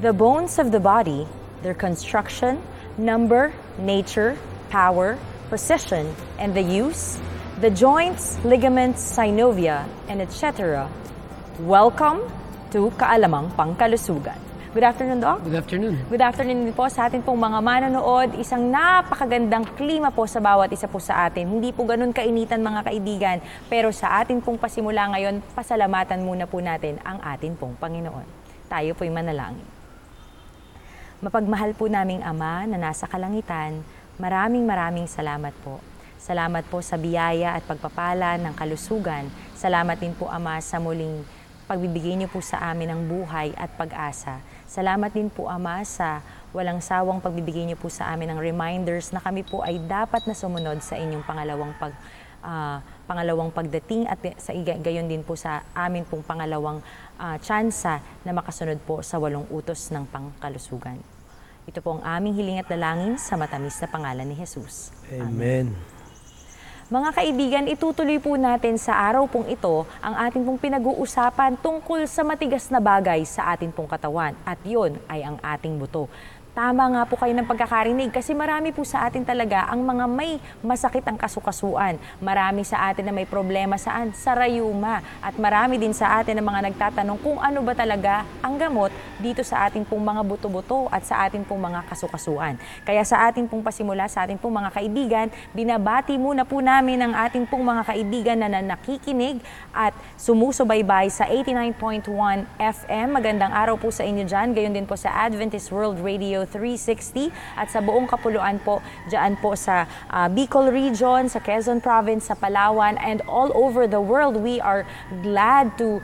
The bones of the body, their construction, number, nature, power, precision, and the use, the joints, ligaments, synovia, and etc. Welcome to Kaalamang Pangkalusugan. Good afternoon, Doc. Good afternoon. Good afternoon din po sa atin pong mga manonood. Isang napakagandang klima po sa bawat isa po sa atin. Hindi po ganun kainitan mga kaibigan. Pero sa atin pong pasimula ngayon, pasalamatan muna po natin ang atin pong Panginoon. Tayo po'y manalangin. Mapagmahal po naming Ama na nasa kalangitan, maraming salamat po. Salamat po sa biyaya at pagpapala ng kalusugan. Salamat din po, Ama, sa muling pagbibigay niyo po sa amin ng buhay at pag-asa. Salamat din po, Ama, sa walang sawang pagbibigay niyo po sa amin ng reminders na kami po ay dapat na sumunod sa inyong pangalawang pagdating at sa gayon din po sa amin pong pangalawang tsansa na makasunod po sa 8 utos ng pangkalusugan. Ito po ang aming hiling at dalangin sa matamis na pangalan ni Jesus. Amen. Mga kaibigan, itutuloy po natin sa araw pong ito ang ating pong pinag-uusapan tungkol sa matigas na bagay sa ating pong katawan. At yun ay ang ating buto. Tama nga po kayo ng pagkakarinig kasi marami po sa atin talaga ang mga may masakit ang kasukasuan. Marami sa atin na may problema saan? Sa rayuma. At marami din sa atin na mga nagtatanong kung ano ba talaga ang gamot dito sa ating pong mga buto-buto at sa ating pong mga kasukasuan. Kaya sa ating pong pasimula, sa ating pong mga kaibigan, binabati muna po namin ang ating pong mga kaibigan na nakikinig at sumusubaybay sa 89.1 FM. Magandang araw po sa inyo dyan. Gayon din po sa Adventist World Radio 360 at sa buong kapuluan po dyan po sa Bicol Region, sa Quezon Province, sa Palawan, and all over the world. We are glad to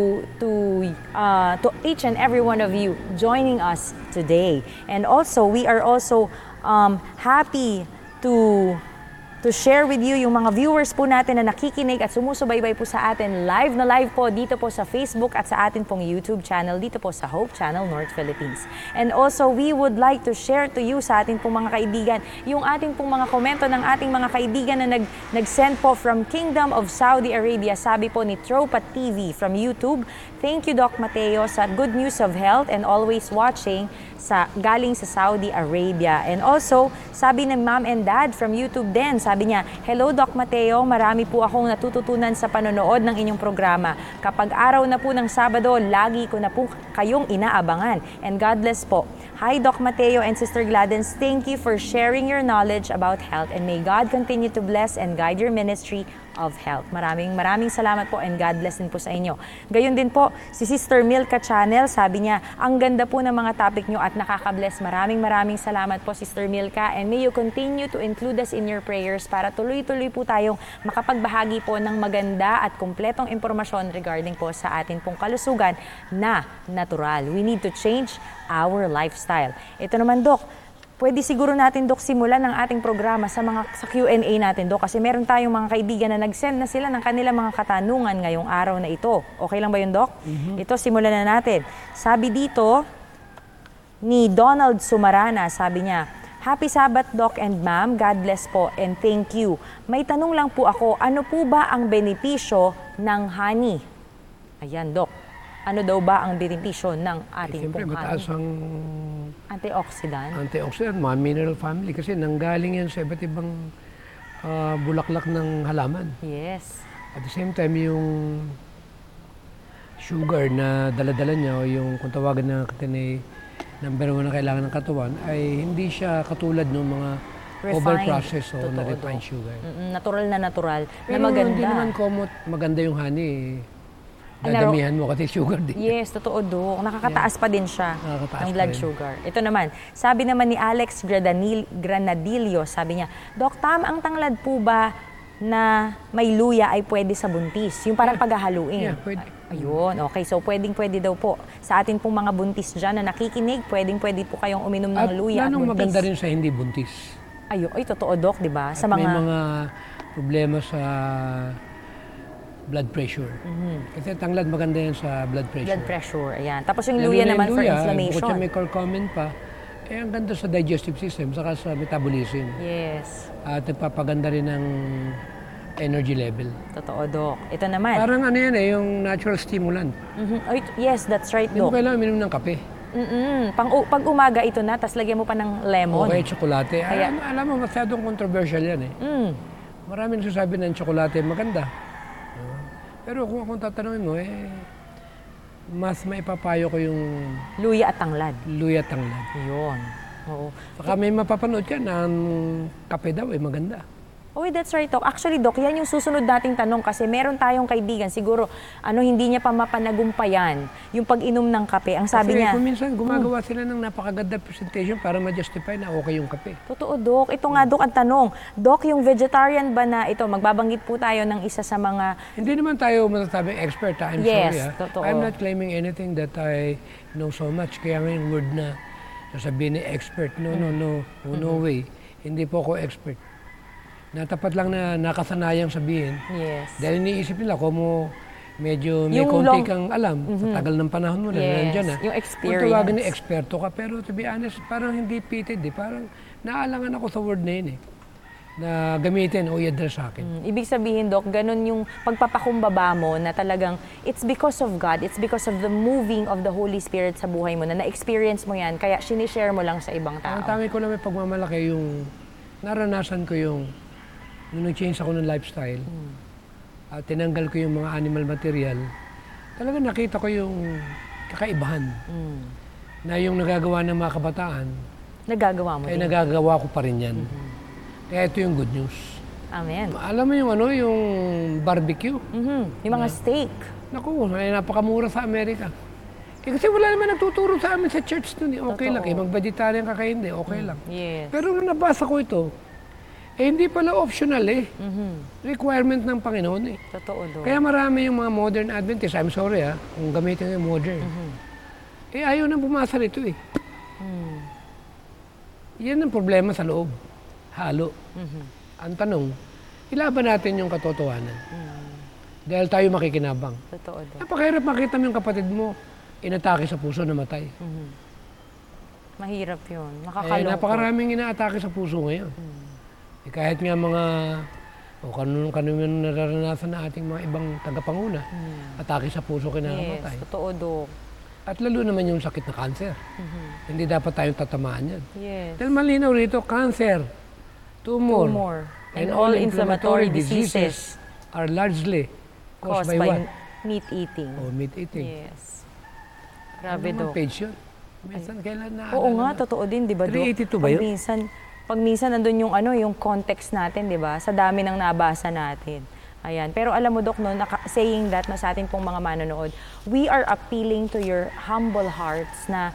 each and every one of you joining us today. And also, we are also happy to share with you yung mga viewers po natin na nakikinig at sumusubaybay po sa atin live po dito po sa Facebook at sa atin pong YouTube channel dito po sa Hope Channel North Philippines. And also, we would like to share to you sa atin pong mga kaibigan yung ating pong mga komento ng ating mga kaibigan na nag-send po from Kingdom of Saudi Arabia. Sabi po ni Tropat TV from YouTube, thank you Doc Mateo sa good news of health and always watching galing sa Saudi Arabia. And also, sabi ng Mom and Dad from YouTube din, sabi niya, hello Doc Mateo, marami po akong natututunan sa panonood ng inyong programa. Kapag araw na po ng Sabado, lagi ko na po kayong inaabangan. And God bless po. Hi Doc Mateo and Sister Gladens, thank you for sharing your knowledge about health and may God continue to bless and guide your ministry of health. Maraming salamat po and God bless din po sa inyo. Gayon din po, si Sister Milka Channel, sabi niya, ang ganda po ng mga topic nyo at nakaka-bless. Maraming salamat po Sister Milka and may you continue to include us in your prayers para tuloy-tuloy po tayong makapagbahagi po ng maganda at kumpletong impormasyon regarding po sa atin pong kalusugan na natural. We need to change our lifestyle. Ito naman, Doc, pwede siguro natin, Dok, simulan ng ating programa sa Q&A natin, Dok. Kasi meron tayong mga kaibigan na nag-send na sila ng kanilang mga katanungan ngayong araw na ito. Okay lang ba yun, Dok? Ito, simulan na natin. Sabi dito ni Donald Sumarana, sabi niya, Happy Sabbath, Doc and Ma'am. God bless po and thank you. May tanong lang po ako, ano po ba ang benepisyo ng honey? Ayan, Doc. Ano daw ba ang benepisyo ng ating pong honey? Siyempre, mataas ang antioxidant, mga mineral family kasi nanggaling yan sa iba't ibang bulaklak ng halaman. Yes. At the same time, yung sugar na dala-dala niya o yung kung tawagan na natin ay number 1 na kailangan ng katawan ay hindi siya katulad ng mga over-processed o na-refined sugar. Natural na Pero maganda. Hindi naman maganda yung honey. Dadamihan mo kasi sugar din. Yes, totoo, Dok. Nakakataas pa din siya ng blood sugar. Ito naman, sabi naman ni Alex Granadillo, sabi niya, Dok, ang tanglad po ba na may luya ay pwede sa buntis? Yung parang paghahaluin. Yeah, pwede. Ayun, okay. So, pwede daw po. Sa atin pong mga buntis dyan na nakikinig, pwede po kayong uminom ng luya at buntis. At maganda rin sa hindi buntis. Ayun, totoo, Dok, di ba? Sa may mga problema sa blood pressure. Kasi tanglad maganda yan sa blood pressure. Blood pressure, ayan. Tapos yung luya naman for inflammation. Bukod siya may curcumin pa, ang ganda sa digestive system, saka sa metabolism. Yes. At nagpapaganda rin ng energy level. Totoo, Doc. Ito naman. Parang yung natural stimulant. Yes, that's right, Hindi mo Doc. kailangan minum ng kape. Pag umaga ito na, tapos lagyan mo pa ng lemon. Okay, tsokolate. Kaya- Alam mo, masyadong controversial yan eh. Maraming nagsasabi ng tsokolate maganda. Pero kung akong tatanungin mo, mas maipapayo ko yung Luya at tanglad. luya tanglad. Yun. Oo. Saka may mapapanood ka na ang kape daw maganda. Oh, that's right, Doc. Actually, Doc, yan yung susunod nating tanong kasi meron tayong kaibigan, siguro, hindi niya pa mapanagumpayan yung pag-inom ng kape. Ang sabi Kasi niya, kung minsan gumagawa sila ng napakaganda presentation para ma-justify na okay yung kape. totoo, Doc. Ito nga, Doc, ang tanong. Doc, yung vegetarian ba na ito, magbabanggit po tayo ng isa sa mga... Hindi naman tayo masasabing expert. I'm Yes, sorry. totoo. I'm not claiming anything that I know so much. Kaya nga yung word na sasabihin ni expert. No way. Hindi po ako expert. Natapat lang na nakasanayang sabihin. Yes. Dahil iniisip nila kung medyo may Yung konti long- kang alam, sa tagal ng panahon mo na Yes, nandyan na. yung experience. Kung tawagin ni eksperto ka, pero to be honest, parang hindi fitted eh. Parang naalangan ako sa word na yun eh. Na gamitin o i-address sa akin. Ibig sabihin, Doc, ganun yung pagpapakumbaba mo na talagang it's because of God, it's because of the moving of the Holy Spirit sa buhay mo na na-experience mo yan, kaya sinishare mo lang sa ibang Ang tao. tangi ko lang may pagmamalaki yung naranasan ko yung nung nag-change ako ng lifestyle at tinanggal ko yung mga animal material, talaga nakita ko yung kakaibahan na yung nagagawa ng mga kabataan Nagagawa mo ay din. nagagawa ko pa rin yan. Kaya ito yung good news. Amen. Alam mo yung barbecue? Yung mga steak. Naku, ay napakamura sa Amerika. Kasi wala naman nagtuturo sa amin sa church nun. Okay lang mag-vegetarian ka kayo, hindi, okay lang. Yes. Pero nung nabasa ko ito, hindi pala optional requirement ng Panginoon Totoo, Doc. Kaya marami yung mga modern Adventists, I'm sorry kung gamitin yung modern. Ayaw nang bumasa rito Yan ang problema sa loob. Halo. Ang tanong, ilaban natin yung katotohanan. Dahil tayo makikinabang. Totoo, Doc. Napakahirap makita mo yung kapatid mo, inatake sa puso na matay. Mahirap yun. Nakakalungkot. Napakaraming inaatake sa puso ngayon. Kahit nga mga kanino nararanasan na ating mga ibang tagapanguna, atake sa puso kinakamatay. Yes, totoo, Doc. At lalo naman yung sakit na cancer. Hindi dapat tayong tatamaan yan. Yes. Dahil malinaw rito, cancer, tumor, and all inflammatory diseases are largely caused caused by what? meat eating. O meat eating. Yes. Grabe, Ano Doc. naman page yun? Minsan kailan na Oo nga, totoo din, di ba, Doc? 382 ba yun? Pag minsan nandun yung context natin, di ba? Sa dami ng nabasa natin. Ayan. Pero alam mo, Doc, saying that sa ating pong mga manonood, we are appealing to your humble hearts na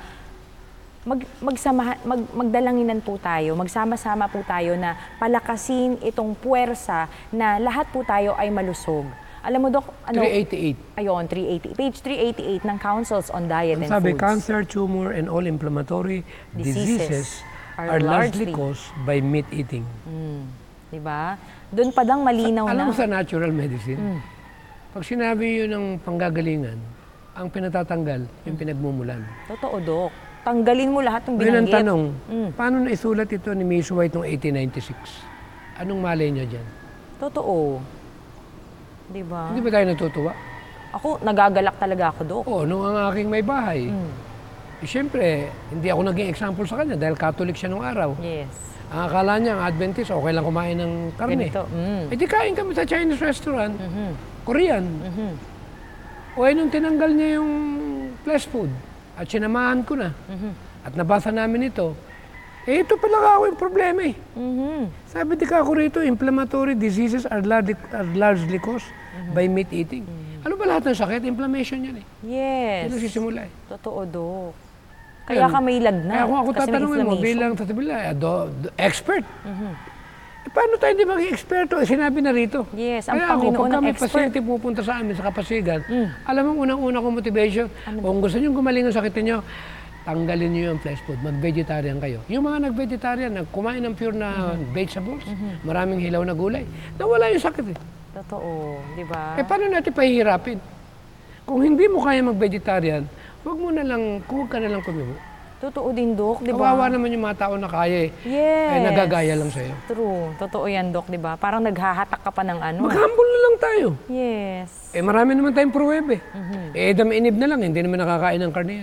magdalanginan po tayo, magsama-sama po tayo na palakasin itong puwersa na lahat po tayo ay malusog. Alam mo, Doc, 388. Ayun, 380. Page 388 ng Councils on Diet and Sabi, Foods. cancer, tumor, and all inflammatory diseases are largely caused by meat eating. Diba? Doon pa lang malinaw na. Alam mo sa natural medicine, pag sinabi yun ng panggagalingan, ang pinatatanggal, yung pinagmumulan. Totoo, Doc. Tanggalin mo lahat ng Ngayon ang binanggit. tanong, paano naisulat ito ni Miss White noong 1896? Anong malay nyo dyan? Totoo. Diba? Hindi ba tayo natutuwa? Ako, nagagalak talaga ako, Doc. Oo, nung ang aking may bahay, siyempre, hindi ako naging example sa kanya dahil Catholic siya nung araw. Yes. Ang akala niya, ang Adventist, okay lang kumain ng karne. Ganito. Eh di kain kami sa Chinese restaurant, Korean. O nung tinanggal niya yung flesh food at sinamahan ko na at nabasa namin ito, ito pala ako yung problema Sabi di ka ako rito, inflammatory diseases are largely caused by meat eating. Ano ba lahat ng sakit? Inflammation yan Yes. Yan nagsisimula Totoo, Doc. Kaya ka may lagnat. Kaya kung ako kasi may tatanungin mo inflammation. bilang expert, paano tayo hindi maging eksperto? Sinabi na rito. Yes, ang Kaya ako, Panginoon pagka ang may expert. pasyente pupunta sa amin sa Kapasigan, alam mo, unang-una kong motivation, kung gusto nyo gumaling ang sakit niyo, tanggalin niyo yung flesh food, mag-vegetarian kayo. Yung mga nag-vegetarian, kumain ng pure na vegetables, maraming hilaw na gulay, nawala yung sakit Totoo, di ba? paano natin pahihirapin? Kung hindi mo kaya mag-vegetarian, huwag ka na lang kumibo. Totoo din, Doc, di ba? Kawawa naman yung mga tao na kaya Yes. nagagaya lang sa'yo. True. Totoo yan, Doc, di ba? Parang naghahatak ka pa ng ano. Mag-humble na lang tayo. Yes. Marami naman tayong pruwebe. Edam inib na lang, hindi naman nakakain ng karne yan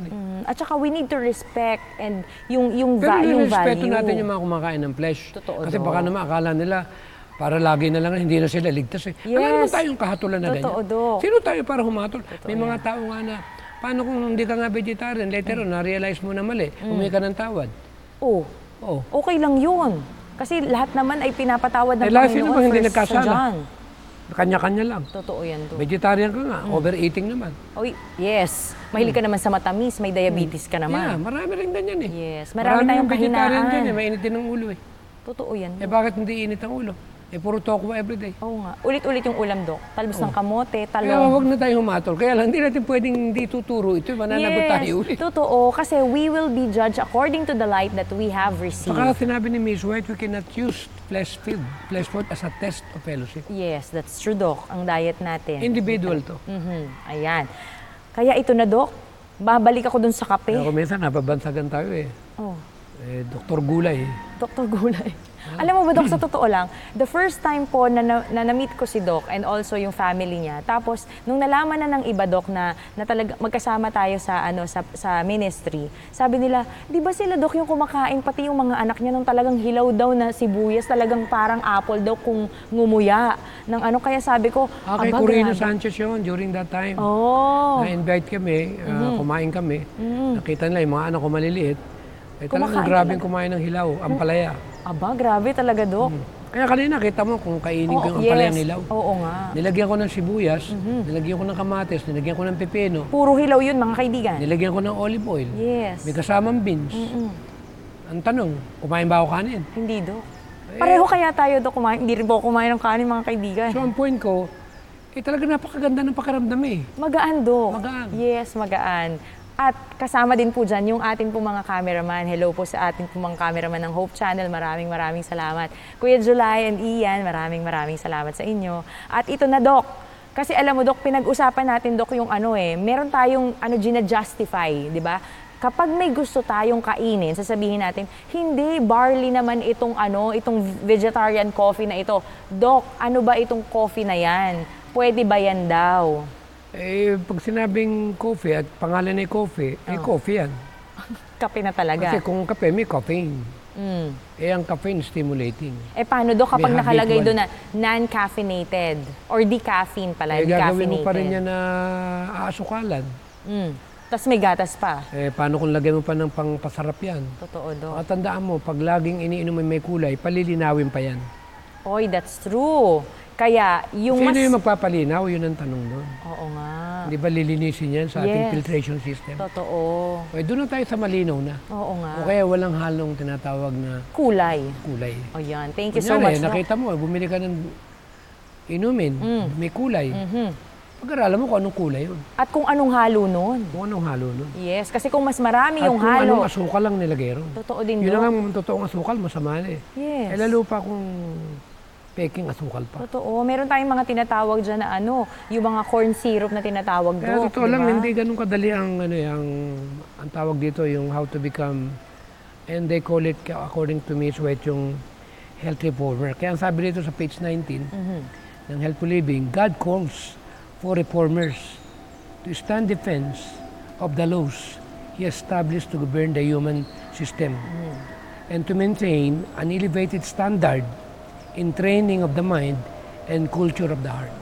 At saka we need to respect and yung Pero yung nirespeto value. natin yung mga kumakain ng flesh. Totoo, Kasi Dok. baka naman akala nila, para lagi na lang, hindi na sila ligtas eh. Wala naman Yes. tayong kahatulan na Totoo, ganyan. Dok. Sino tayo para humatol? May mga tao nga na, paano kung hindi ka nga vegetarian, later on, na-realize mo na mali, humingi ka ng tawad. Oh, Oo. okay lang yun. Kasi lahat naman ay pinapatawad ng Eh, lahat Panginoon sino bang hindi first nagkasala? sa John. Kanya-kanya lang. Totoo yan, Dok. Vegetarian ka nga, overeating naman. Oh, yes. Mahilig ka naman sa matamis, may diabetes ka Yeah, naman. marami rin ganyan eh. Yes, marami tayong yung vegetarian kahinaan. dyan eh, mainit din ang ulo eh. Totoo yan, Eh Dok. bakit hindi init ang ulo? Eh puro tokwa everyday. Oo nga. Ulit-ulit yung ulam, Dok. Talbos ng kamote, Kaya talong. huwag na tayong humatol. Kaya lang, hindi natin pwedeng hindi tuturo ito. Mananagot tayo ulit. Totoo. Kasi we will be judged according to the light that we have received. Saka sinabi ni Miss White, we cannot use flesh food as a test of fellowship. Yes, that's true, Dok. Ang diet natin. Individual to. Ayan. Kaya ito na, Dok. Babalik ako dun sa kape. Kaya kung minsan, napabansagan tayo eh. Oh, Dr. Gulay. Dr. Gulay. Alam mo ba, Dok, sa totoo lang, the first time po na na-meet ko si Doc and also yung family niya. Tapos, nung nalaman na ng iba, Doc, na talaga magkasama tayo sa ministry, sabi nila, di ba sila, Doc, yung kumakain, pati yung mga anak niya nung talagang hilaw daw na sibuyas, talagang parang apple daw kung ngumuya. Kaya sabi ko, Kay aba, Corino grabe. Sanchez yun during that time. Oh, Na-invite kami, kumain kami. Nakita nila yung mga anak ko maliliit. Eh talagang Kumakain grabing kumain ng hilaw, ampalaya. aba, grabe talaga, Doc. Kaya kanina, kita mo kung kainin ko yung yes. ampalayang hilaw. Oo nga. Nilagyan ko ng sibuyas, nilagyan ko ng kamatis, nilagyan ko ng pepino, Puro hilaw yun, mga kaibigan. nilagyan ko ng olive oil. Yes. May kasamang beans. Ang tanong, kumain ba ako kanin? Hindi, Doc. Pareho kaya tayo, Doc, kumain. Hindi rin po ako kumain ng kanin, mga kaibigan. So ang point ko, talaga napakaganda ng pakiramdam eh. Magaan, Doc. Magaan. Yes, magaan. At kasama din po dyan yung ating po mga cameraman. Hello po sa ating po mga cameraman ng Hope Channel. Maraming salamat. Kuya July and Ian, maraming salamat sa inyo. At ito na, Doc. Kasi alam mo, Doc, pinag-usapan natin, Doc, yung meron tayong gina-justify, di ba? Kapag may gusto tayong kainin, sasabihin natin, hindi, barley naman itong vegetarian coffee na ito. Doc, ano ba itong coffee na yan? Pwede ba yan daw? Pag sinabing coffee at pangalan ay coffee, coffee yan. Kape na talaga. Kasi kung kape, may caffeine. Mm. Ang caffeine stimulating. Paano do kapag May nakalagay habitual. doon na non-caffeinated or decaffeine pala, Gagawin decaffeinated? mo pa rin yan na aasukalan. Tapos may gatas pa. Paano kung lagay mo pa ng pangpasarap yan? Totoo, do. At tandaan mo, pag laging iniinom mo may kulay, palilinawin pa yan. Oy, that's true. Kaya yung Sino mas... yung magpapalinaw? Yun ang tanong doon. Oo nga. Hindi ba lilinisin yan sa ating Yes. filtration system? Totoo. Doon na tayo sa malinaw na. Oo nga. O kaya walang halong tinatawag na Kulay. kulay. O yan. Thank you so Kunyari, much, Doc. nakita mo, bumili ka ng inumin, may kulay. Pag-aralan mo kung anong kulay yun. At kung anong halo nun. Kung anong halo nun. Yes, kasi kung mas marami At yung kung halo. anong asukal lang nilagay ron. Totoo din, Yun Doc. lang ang totoong asukal, masama na eh. Yes. Lalo pa kung peking asukal pa. Totoo. Meron tayong mga tinatawag dyan na yung mga corn syrup na tinatawag, Kaya Doc. totoo di lang, ba? hindi ganun kadali ang tawag dito, yung how to become, and they call it, according to Miss White, yung health reformer. Kaya ang sabi dito sa page 19 ng Healthful Living, God calls for reformers to stand defense of the laws He established to govern the human system and to maintain an elevated standard in training of the mind and culture of the heart.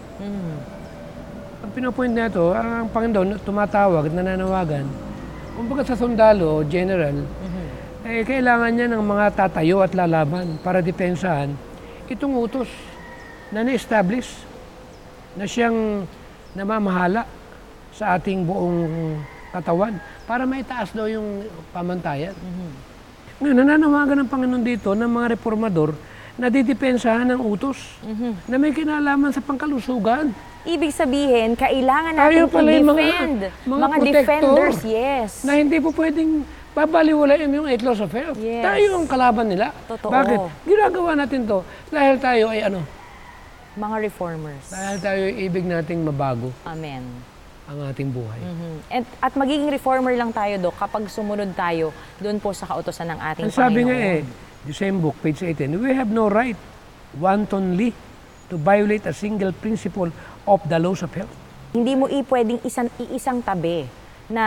Ang pinapoint na ito, ang Panginoon tumatawag at nananawagan, kumbaga sa sundalo, general, kailangan niya ng mga tatayo at lalaban para depensahan itong utos na na-establish na siyang namamahala sa ating buong katawan para maitaas daw yung pamantayan. Ngayon, nananawagan ng Panginoon dito ng mga reformador na didepensahan ng utos na may kinalaman sa pangkalusugan. Ibig sabihin, kailangan Tayo natin pala yung i-defend. mga protector defenders, yes. Na hindi po pwedeng babaliwalain yung 8 laws of health. Yes. Tayo ang kalaban nila. Totoo. Bakit? Ginagawa natin to dahil tayo ay Mga reformers. dahil tayo ay ibig nating mabago Amen. ang ating buhay. At magiging reformer lang tayo, Dok, kapag sumunod tayo doon po sa kautosan ng ating Ang sabi nga Panginoon. the same book, page 18, we have no right wantonly to violate a single principle of the laws of health. Hindi mo pwedeng iisang tabi na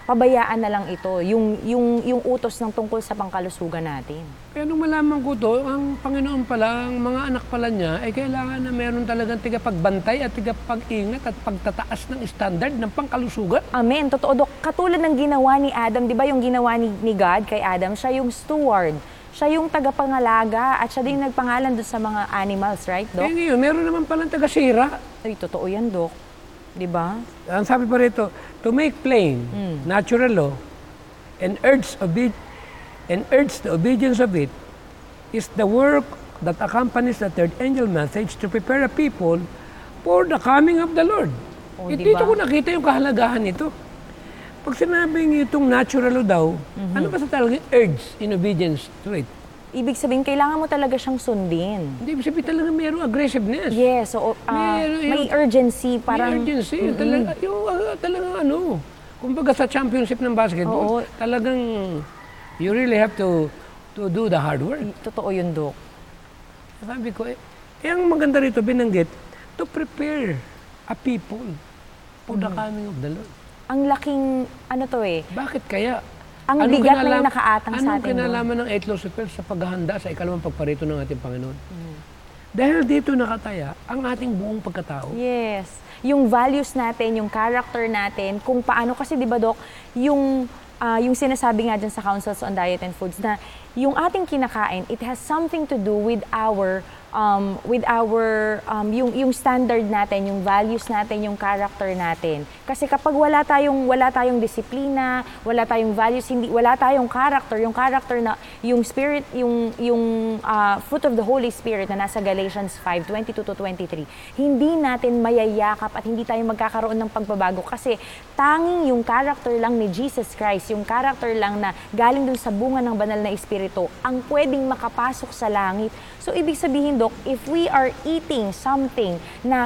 pabayaan na lang ito, yung utos ng tungkol sa pangkalusugan natin. Kaya nung malaman ko to, ang Panginoon pala, ang mga anak pala niya, ay kailangan na meron talagang tigapagbantay at tigapag-ingat at pagtataas ng standard ng pangkalusugan. Amen. Totoo, Dok. Katulad ng ginawa ni Adam, di ba yung ginawa ni God kay Adam, siya yung steward. Siya yung tagapangalaga at siya din nagpangalan doon sa mga animals, right, Dok? Kaya ngayon, meron naman palang taga-sira. Ay, totoo yan, Dok. Di ba? Ang sabi pa rito, to make plain natural law and urge the obedience of it is the work that accompanies the third angel message to prepare a people for the coming of the Lord. Oh, Dito diba? ko nakita yung kahalagahan nito. Pag sinabing itong natural law daw, ano ba sa talagang urge in obedience to it? Ibig sabihin, kailangan mo talaga siyang sundin. Hindi, ibig sabihin talaga mayroong aggressiveness. Yes, so may urgency, parang... May urgency. Talagang ano. Kumbaga sa championship ng basketball, Oo. talagang you really have to do the hard work. Totoo yun, Dok. Sabi ko, ang maganda rito, binanggit, to prepare a people for the coming of the Lord. Ang laking, ano to eh, Bakit kaya? ang bigat na yung nakaatang sa Anong atin. kinalaman ng 8 Lucifer sa paghahanda sa ikalawang pagparito ng ating Panginoon? Dahil dito nakataya ang ating buong pagkatao. Yes. Yung values natin, yung character natin, kung paano, kasi di ba, Dok, yung sinasabi nga dyan sa Councils on Diet and Foods na yung ating kinakain, it has something to do with our yung standard natin, yung values natin, yung character natin. Kasi kapag wala tayong disiplina, wala tayong values, wala tayong character, yung spirit, yung fruit of the Holy Spirit na nasa Galatians 5:22-23, hindi natin mayayakap at hindi tayo magkakaroon ng pagbabago kasi tanging yung character lang ni Jesus Christ, yung character lang na galing dun sa bunga ng banal na espiritu, ang pwedeng makapasok sa langit. So ibig sabihin, Dok, if we are eating something na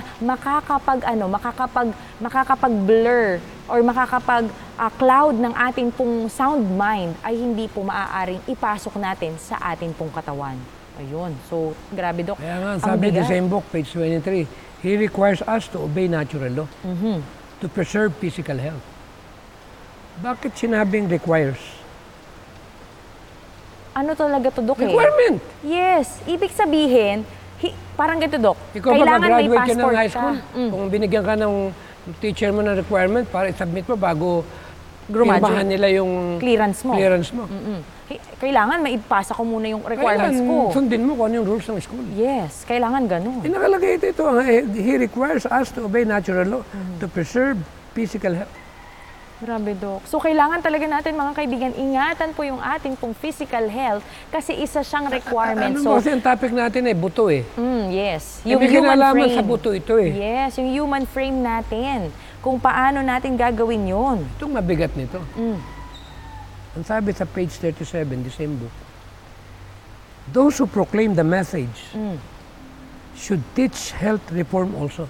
makakapag-blur or makakapag-cloud ng ating pong sound mind, ay hindi po maaaring ipasok natin sa ating pong katawan. Ayun. So, grabe, Dok. Kaya nga, Ang sabi the bigat. same book, page 23, He requires us to obey natural law to preserve physical health. Bakit sinabing requires? Ano talaga to, Dok? Requirement! Yes. Ibig sabihin, parang ganito, Dok. Ikaw Kailangan may graduate ka ng passport high school, kung binigyan ka ng teacher mo ng requirement para i-submit mo bago Graduate. pirmahan nila yung Clearance mo. Kailangan maipasa ko muna yung requirements ko. Sundin mo kung ano yung rules ng school. Yes, kailangan ganun. Nakalagay ito, He requires us to obey natural law to preserve physical health. Grabe, Dok. So, kailangan talaga natin, mga kaibigan, ingatan po yung ating pong physical health kasi isa siyang requirement. Ano kasi ang topic natin buto Yes. Yung may kinalaman sa buto ito Yes, yung human frame natin. Kung paano natin gagawin yun. Itong mabigat nito. Ang sabi sa page 37, the same book, those who proclaim the message should teach health reform also.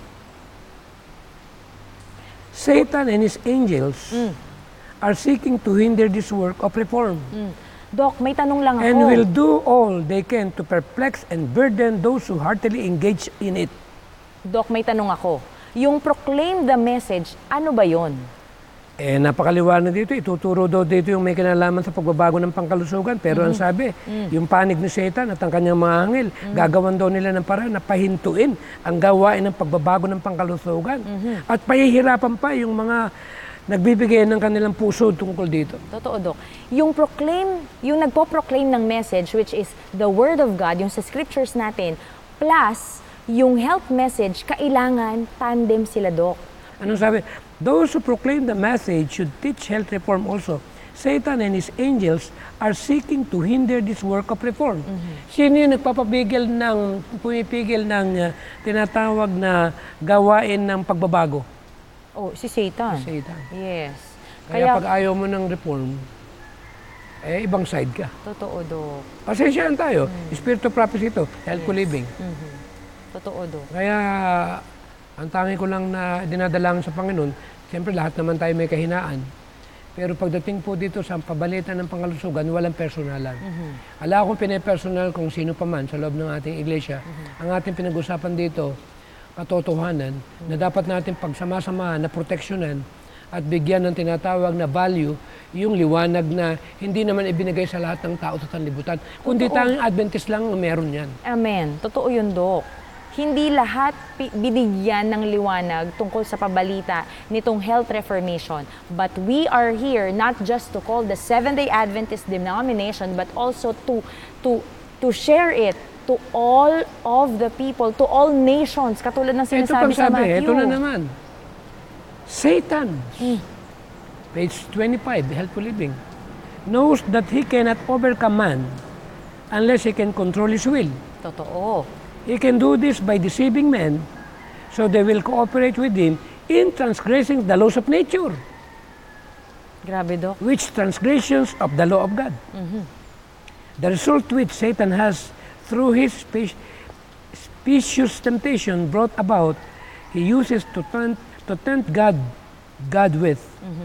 Satan and his angels are seeking to hinder this work of reform Dok, may tanong lang ako. and will do all they can to perplex and burden those who heartily engage in it. Dok, may tanong ako. Yung proclaim the message, ano ba yon? Napakaliwanag dito. Ituturo daw dito yung may kinalaman sa pagbabago ng pangkalusugan. Pero ang sabi, yung panig ni Satan at ang kanyang mga anghel, gagawan daw nila ng paraan na pahintuin ang gawain ng pagbabago ng pangkalusugan. At pahihirapan pa yung mga nagbibigay ng kanilang puso tungkol dito. Totoo, Dok. Yung nagpo-proclaim ng message, which is the Word of God, yung sa scriptures natin, plus yung health message, kailangan tandem sila, Dok. Anong sabi? Those who proclaim the message should teach health reform also. Satan and his angels are seeking to hinder this work of reform. Sino yung pumipigil ng tinatawag na gawain ng pagbabago? Oh, si Satan. Satan. Yes. Kaya pag ayaw mo ng reform, ibang side ka. Totoo, Dok. Pasensyaan tayo. Spirit of prophecy ito. Healthful living. Totoo, Dok. Kaya ang tangi ko lang na dinadalang sa Panginoon, siyempre lahat naman tayo may kahinaan. Pero pagdating po dito sa pabalitan ng pangkalusugan, walang personalan. Ala akong pinipersonal kung sino pa man sa loob ng ating iglesia. Ang ating pinag-usapan dito, katotohanan, na dapat natin pagsama-samahan na proteksyonan at bigyan ng tinatawag na value yung liwanag na hindi naman ibinigay sa lahat ng tao sa sanlibutan. Kundi tanging Adventist lang ang meron yan. Amen. Totoo yun, Dok. Hindi lahat binigyan ng liwanag tungkol sa pabalita nitong health reformation. But we are here not just to call the Seventh-day Adventist denomination, but also to share it to all of the people, to all nations, katulad ng sinasabi sa Matthew. Ito na naman. Satan, page 25, Helpful Living, knows that he cannot overcome man unless he can control his will. Totoo. He can do this by deceiving men so they will cooperate with him in transgressing the laws of nature, Grabe, Dok. which transgressions of the law of God. The result which Satan has through his specious temptation brought about, he uses to tempt God with.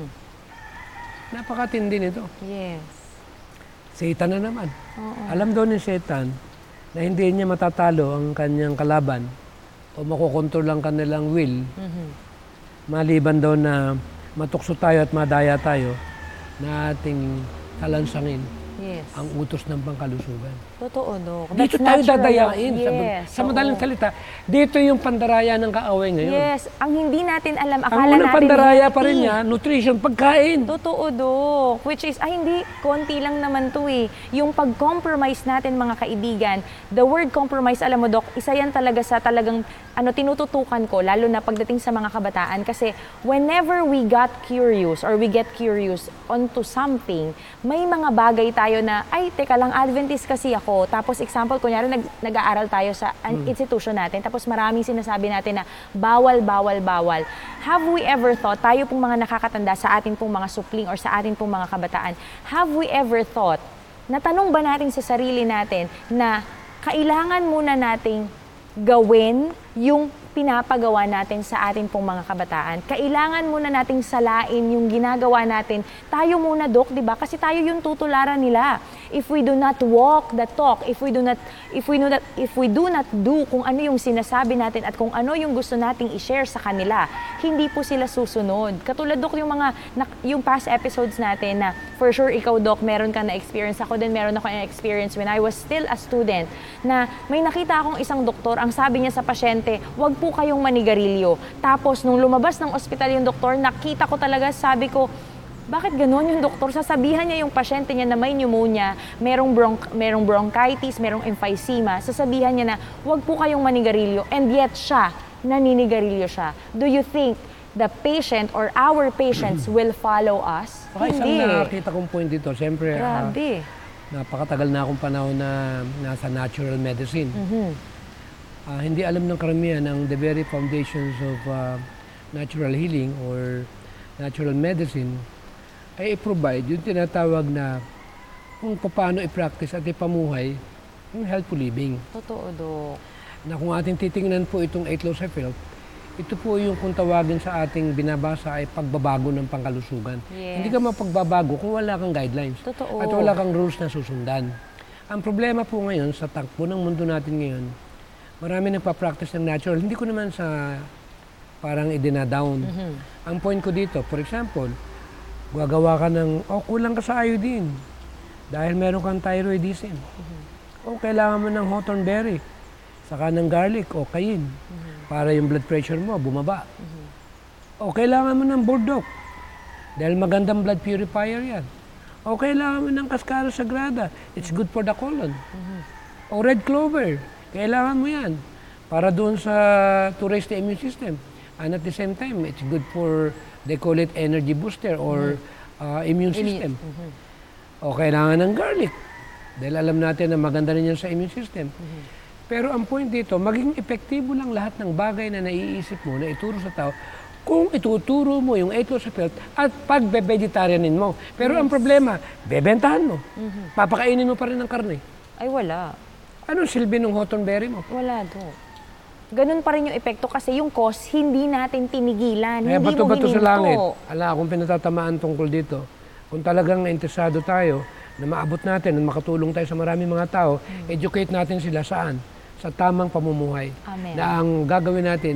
Napakatindi nito. Yes. Satan na naman. Alam daw ni Satan na hindi niya matatalo ang kanyang kalaban o makokontrol ang kanilang will. Maliban daw na matukso tayo at madaya tayo na ating kalansangin Yes. ang utos ng pangkalusugan. Totoo, Dok. Dito That's tayo natural. dadayain. Yes. Sa madaling salita, dito yung pandaraya ng kaaway ngayon. Yes. Ang hindi natin alam, Ang akala unang natin pandaraya healthy. pa rin niya, nutrition, pagkain. Totoo, Dok. Which is, hindi, konti lang naman to eh. Yung pag-compromise natin, mga kaibigan, the word compromise, alam mo, Dok, isa yan talaga sa talagang, tinututukan ko, lalo na pagdating sa mga kabataan. Kasi whenever we got curious or we get curious onto something, may mga bagay tayo na, ay, teka lang, Adventist kasi ako. Tapos, example, kunyari, nag-aaral tayo sa institution natin, tapos maraming sinasabi natin na bawal, bawal, bawal. Have we ever thought, tayo pong mga nakakatanda sa ating pong mga supling or sa ating pong mga kabataan, have we ever thought, natanong ba natin sa sarili natin na kailangan muna nating gawin yung pinapagawa natin sa ating pong mga kabataan. Kailangan muna nating salain yung ginagawa natin. Tayo muna, Dok, di ba? Kasi tayo yung tutularan nila. If we do not walk the talk, if we do not do kung ano yung sinasabi natin at kung ano yung gusto nating i-share sa kanila, hindi po sila susunod. Katulad, Dok, yung past episodes natin na for sure ikaw, Dok, meron ka na experience. Ako din meron ako na experience when I was still a student na may nakita akong isang doktor, ang sabi niya sa pasyente, wag po kayong manigarilyo. Tapos, nung lumabas ng ospital yung doktor, nakita ko talaga, sabi ko, bakit gano'n yung doktor? Sasabihan niya yung pasyente niya na may pneumonia, merong bronchitis, merong emphysema. Sasabihan niya na, wag po kayong manigarilyo. And yet siya, naninigarilyo siya. Do you think the patient or our patients will follow us? Baka isang nakakita kong point dito, siyempre, Grabe. napakatagal na akong panahon na nasa natural medicine. Hindi alam ng karamihan ang the very foundations of natural healing or natural medicine ay i-provide yung tinatawag na kung paano i-practice at ipamuhay yung healthful living. Totoo, Dok. Na kung ating titingnan po itong 8 laws of health, ito po yung kung tawagin sa ating binabasa ay pagbabago ng pangkalusugan. Yes. Hindi ka mapagbabago kung wala kang guidelines. Totoo. At wala kang rules na susundan. Ang problema po ngayon sa takbo ng mundo natin ngayon, marami nagpa-practice ng natural. Hindi ko naman sa parang idinadown. Ang point ko dito, for example, gagawa ka ng, kulang ka sa iodine dahil meron kang thyroidism. O kailangan mo ng hawthorn berry, saka ng garlic o cayenne para yung blood pressure mo bumaba. O kailangan mo ng burdock dahil magandang blood purifier yan. O kailangan mo ng cascara sagrada, it's good for the colon. O red clover, kailangan mo yan para doon to raise the immune system. And at the same time, it's good for, they call it energy booster or immune system. O kailangan ng garlic dahil alam natin na maganda rin yan sa immune system. Pero ang point dito, maging epektibo lang lahat ng bagay na naiisip mo, na ituro sa tao, kung ituturo mo yung 8 laws of health at pagbe-vegetarianin mo. Pero ang problema, bebentahan mo. Papakainin mo pa rin ng karne. Ay, wala. Anong silbi ng hawthorn berry mo? Wala, Dok. Ganun pa rin yung epekto kasi yung cause, hindi natin tinigilan. Kaya hindi mo bato-bato hininto. sa langit. Ala, kung pinatatamaan tungkol dito, kung talagang interesado tayo na maabot natin, na makatulong tayo sa maraming mga tao, educate natin sila saan? Sa tamang pamumuhay. Amen. Na ang gagawin natin,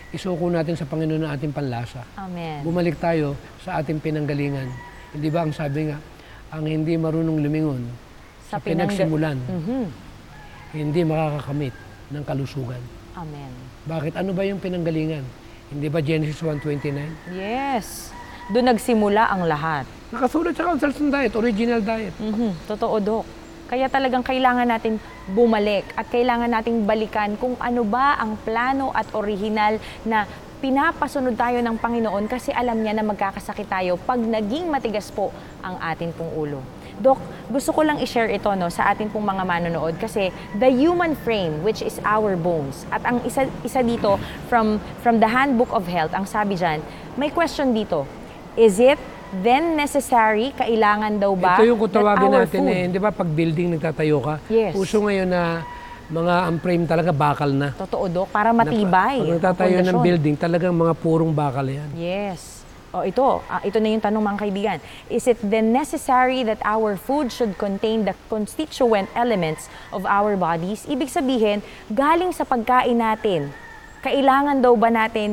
isuko natin sa Panginoon ang ating panlasa. Amen. Bumalik tayo sa ating pinanggalingan. Hindi ba ang sabi nga, ang hindi marunong lumingon sa pinagsimulan, hindi makakakamit ng kalusugan. Amen. Bakit? Ano ba yung pinanggalingan? Hindi ba Genesis 1:29? Yes. Doon nagsimula ang lahat. Nakasulat sa Councils on Diet, original diet. Totoo, Dok. Kaya talagang kailangan natin bumalik at kailangan nating balikan kung ano ba ang plano at orihinal na pinapasunod tayo ng Panginoon kasi alam niya na magkakasakit tayo pag naging matigas po ang atin pong ulo. Dok, gusto ko lang i-share ito sa atin pong mga manonood kasi the human frame, which is our bones, at ang isa dito from the Handbook of Health, ang sabi dyan, may question dito, is it then necessary, kailangan daw ba Ito yung kung tawagin natin food, di ba pag building nagtatayo ka, Yes. uso ngayon na mga ang frame talaga bakal na. totoo, Dok, para matibay Pag ang nagtatayo ng pundasyon. building, talagang mga purong bakal yan. Yes. O ito na yung tanong mga kaibigan. Is it then necessary that our food should contain the constituent elements of our bodies? Ibig sabihin, galing sa pagkain natin, kailangan daw ba natin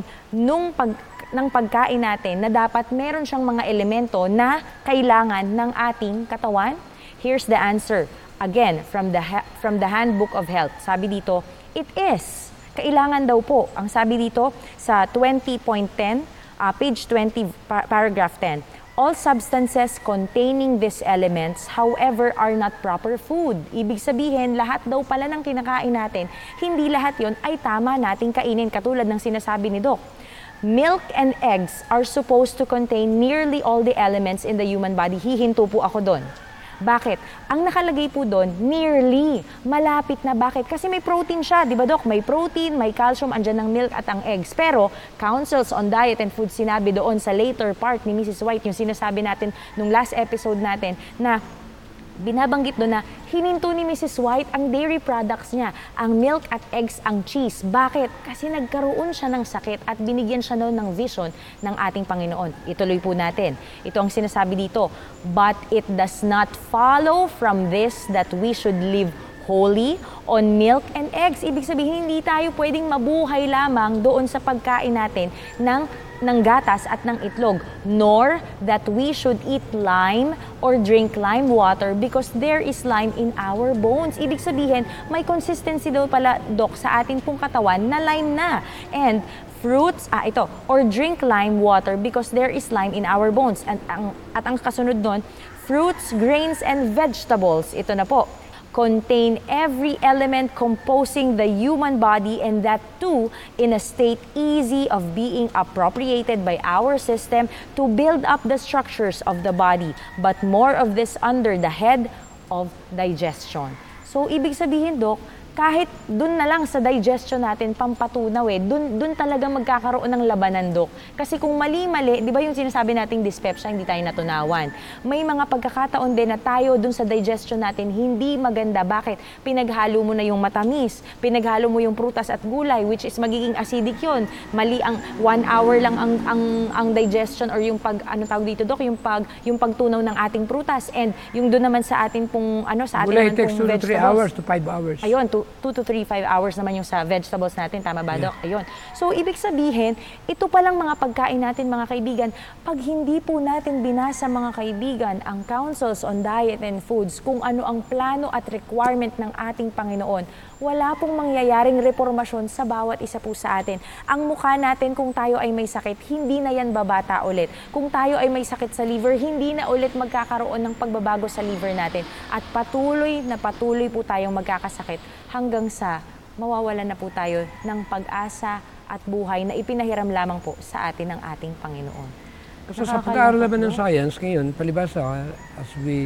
ng pagkain natin na dapat meron siyang mga elemento na kailangan ng ating katawan? Here's the answer. Again, from the Handbook of Health. Sabi dito, it is. Kailangan daw po. Ang sabi dito sa 20.10, page 20, paragraph 10. All substances containing these elements, however, are not proper food. Ibig sabihin, lahat daw pala ng kinakain natin, hindi lahat yon ay tama nating kainin, katulad ng sinasabi ni Doc. Milk and eggs are supposed to contain nearly all the elements in the human body. Hihinto po ako doon. Bakit? Ang nakalagay po doon, nearly, malapit na. Bakit? Kasi may protein siya, di ba, Doc? May protein, may calcium, andyan ng milk at ang eggs. Pero, Councils on Diet and Food sinabi doon sa later part ni Mrs. White, yung sinasabi natin nung last episode natin, na binabanggit doon na hininto ni Mrs. White ang dairy products niya, ang milk at eggs, ang cheese. Bakit? Kasi nagkaroon siya ng sakit at binigyan siya noon ng vision ng ating Panginoon. Ituloy po natin. Ito ang sinasabi dito. But it does not follow from this that we should live wholly on milk and eggs. Ibig sabihin, hindi tayo pwedeng mabuhay lamang doon sa pagkain natin ng gatas at ng itlog, nor that we should eat lime or drink lime water because there is lime in our bones. Ibig sabihin, may consistency daw pala, Doc, sa atin pong katawan na lime na. And fruits, or drink lime water because there is lime in our bones. At ang kasunod doon, fruits, grains, and vegetables. Ito na po. Contain every element composing the human body, and that too in a state easy of being appropriated by our system to build up the structures of the body, but more of this under the head of digestion. So, ibig sabihin, Doc, kahit dun na lang sa digestion natin, pampatunaw dun talaga magkakaroon ng labanan, Dok. Kasi kung mali-mali, di ba yung sinasabi nating dyspepsia, hindi tayo natunawan. May mga pagkakataon din na tayo dun sa digestion natin, hindi maganda. Bakit? Pinaghalo mo na yung matamis, pinaghalo mo yung prutas at gulay, which is magiging acidic yun. Mali ang 1 hour lang ang digestion or yung tawag dito, Dok, yung pagtunaw ng ating prutas, and yung dun naman sa ating pong, sa ating Gulay naman takes pong 2 to 3 vegetables. hours to 5 hours. Ayun, 2 to 3, 5 hours naman yung sa vegetables natin. Tama ba, Doc? Ayun. So, ibig sabihin, ito palang mga pagkain natin, mga kaibigan, pag hindi po natin binasa, mga kaibigan, ang Councils on Diet and Foods, kung ano ang plano at requirement ng ating Panginoon, wala pong mangyayaring reformasyon sa bawat isa po sa atin. Ang mukha natin, kung tayo ay may sakit, hindi na yan babata ulit. Kung tayo ay may sakit sa liver, hindi na ulit magkakaroon ng pagbabago sa liver natin. At patuloy po tayong magkakasakit hanggang sa mawawalan na po tayo ng pag-asa at buhay na ipinahiram lamang po sa atin ng ating Panginoon. Kasi sa pag-aaral naman ng science ngayon, palibasa, as we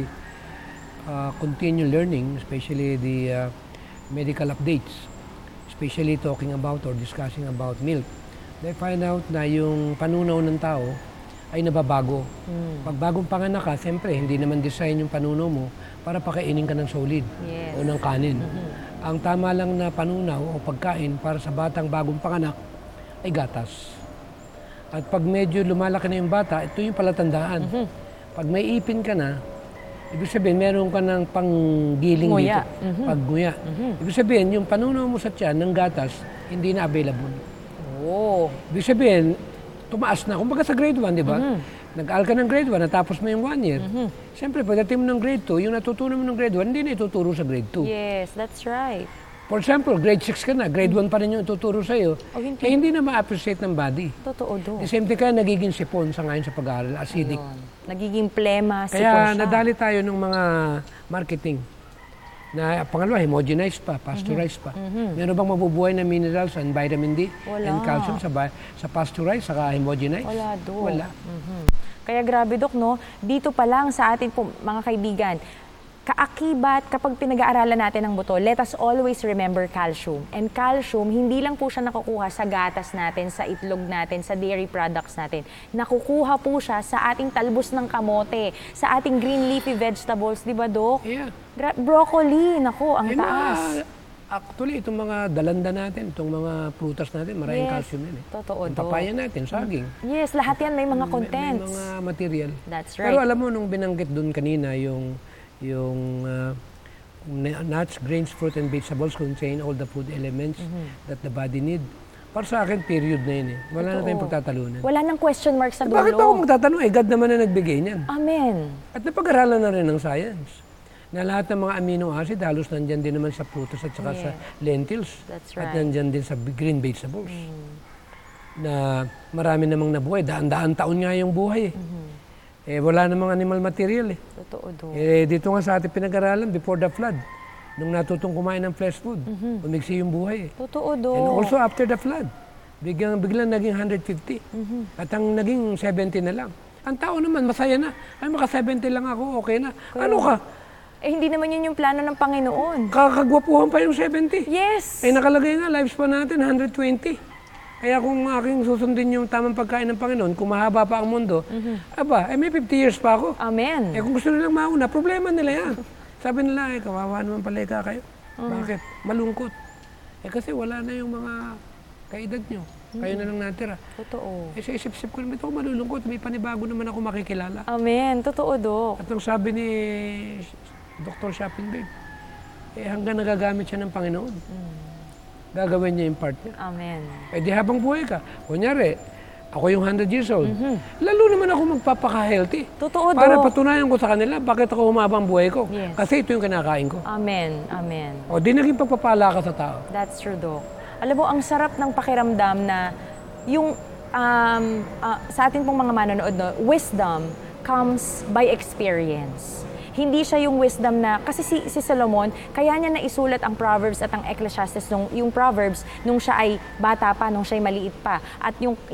continue learning, especially the medical updates, especially talking about or discussing about milk, they find out na yung panunaw ng tao ay nababago. Pag bagong panganak ka, siyempre, hindi naman design yung panunaw mo para pakainin ka ng solid o ng kanin. Ang tama lang na panunaw o pagkain para sa batang bagong panganak ay gatas. At pag medyo lumalaki na yung bata, ito yung palatandaan. Pag may ipin ka na, ibig sabihin, meron ka ng panggiling Nguya. dito. Pagguya. Ibig sabihin, yung panunaw mo sa tiyan ng gatas, hindi na available. Oh. Ibig sabihin, tumaas na. Kumbaga sa grade 1, di ba? Nag-aaral ka ng grade 1, natapos mo yung 1 year. Siyempre, pagdating mo ng grade 2, yung natutunan mo ng grade 1, hindi na ituturo sa grade 2. Yes, that's right. For example, grade 6 ka na, grade 1 pa rin yung ituturo sa'yo, Oh, hindi. eh hindi na ma-appreciate ng body. Totoo do. The same thing kaya nagiging sipon sa ngayon sa pag-aaral, acidic. Yun. Nagiging plema, sipon Kaya siya. nadali tayo ng mga marketing na pangalawa, homogenized pa, pasteurized pa. Meron bang mabubuhay na minerals and vitamin D Wala. and calcium sa pasteurized, saka homogenized? Wala do. Wala. Kaya grabe, Dok, no? Dito pa lang sa atin po, mga kaibigan, kaakibat kapag pinag-aaralan natin ang buto, let us always remember calcium. And calcium, hindi lang po siya nakukuha sa gatas natin, sa itlog natin, sa dairy products natin. Nakukuha po siya sa ating talbos ng kamote, sa ating green leafy vegetables, di ba, Dok? Yeah. Broccoli, nako, ang Eh, taas. actually, itong mga dalanda natin, itong mga prutas natin, maraming Yes. calcium yan eh. Totoo, Yung Dok. papaya natin, saging. Yes, lahat yan may mga May contents. mga material. That's right. Pero alam mo, nung binanggit dun kanina, yung nuts, grains, fruit, and vegetables contain all the food elements that the body need. Para sa akin, period na yun eh. Wala na tayong pagtatalunan. Wala nang question mark sa dulo. Bakit ako magtatanong? Eh, God naman na nagbigay niyan. Amen. At napag-aralan na rin ng science na lahat ng mga amino acid halos nandyan din naman sa prutas at saka sa lentils. That's At right. nandyan din sa green vegetables. Na marami namang nabuhay. Daan-daan taon nga yung buhay eh. Eh, wala namang animal material eh. Totoo do. Eh, dito nga sa ating pinag-aralan, before the flood, nung natutong kumain ng flesh food, umigsi yung buhay eh. Totoo do. And also after the flood, biglang naging 150. At ang naging 70 na lang. Ang tao naman, masaya na. Ay, maka 70 lang ako, okay na. Ano ka? Eh, hindi naman yun yung plano ng Panginoon. Kakagwapuhan pa yung 70. Yes. Eh, nakalagay nga, lifespan natin, 120. Kaya kung aking susundin yung tamang pagkain ng Panginoon, kung mahaba pa ang mundo, aba, eh may 50 years pa ako. Amen. Eh kung gusto nilang mauna, problema nila yan. Sabi nila, eh, kawawa naman pala kayo. Bakit? Malungkot. Eh kasi wala na yung mga kaedad nyo. Kayo na lang natira. Totoo. Eh sa isip-isip ko naman ito, malulungkot. May panibago naman ako makikilala. Amen. Totoo, Dok. At ang sabi ni Dr. Schappenberg, eh hanggang nagagamit siya ng Panginoon, gagawin niya yung part niya. Amen. Eh di habang buhay ka, kunyari, ako yung 100 years old, lalo naman ako magpapaka-healthy. Totoo, Para Dok. patunayan ko sa kanila, bakit ako humabang buhay ko. Yes. Kasi ito yung kinakain ko. Amen. Amen. O di naging pagpapala ka sa tao. That's true, Dok. Alam mo, ang sarap ng pakiramdam na yung sa ating pong mga manonood, no, wisdom comes by experience. Hindi siya yung wisdom na, kasi si Solomon, kaya niya naisulat ang Proverbs at ang Ecclesiastes, yung Proverbs, nung siya ay bata pa, nung siya ay maliit pa. At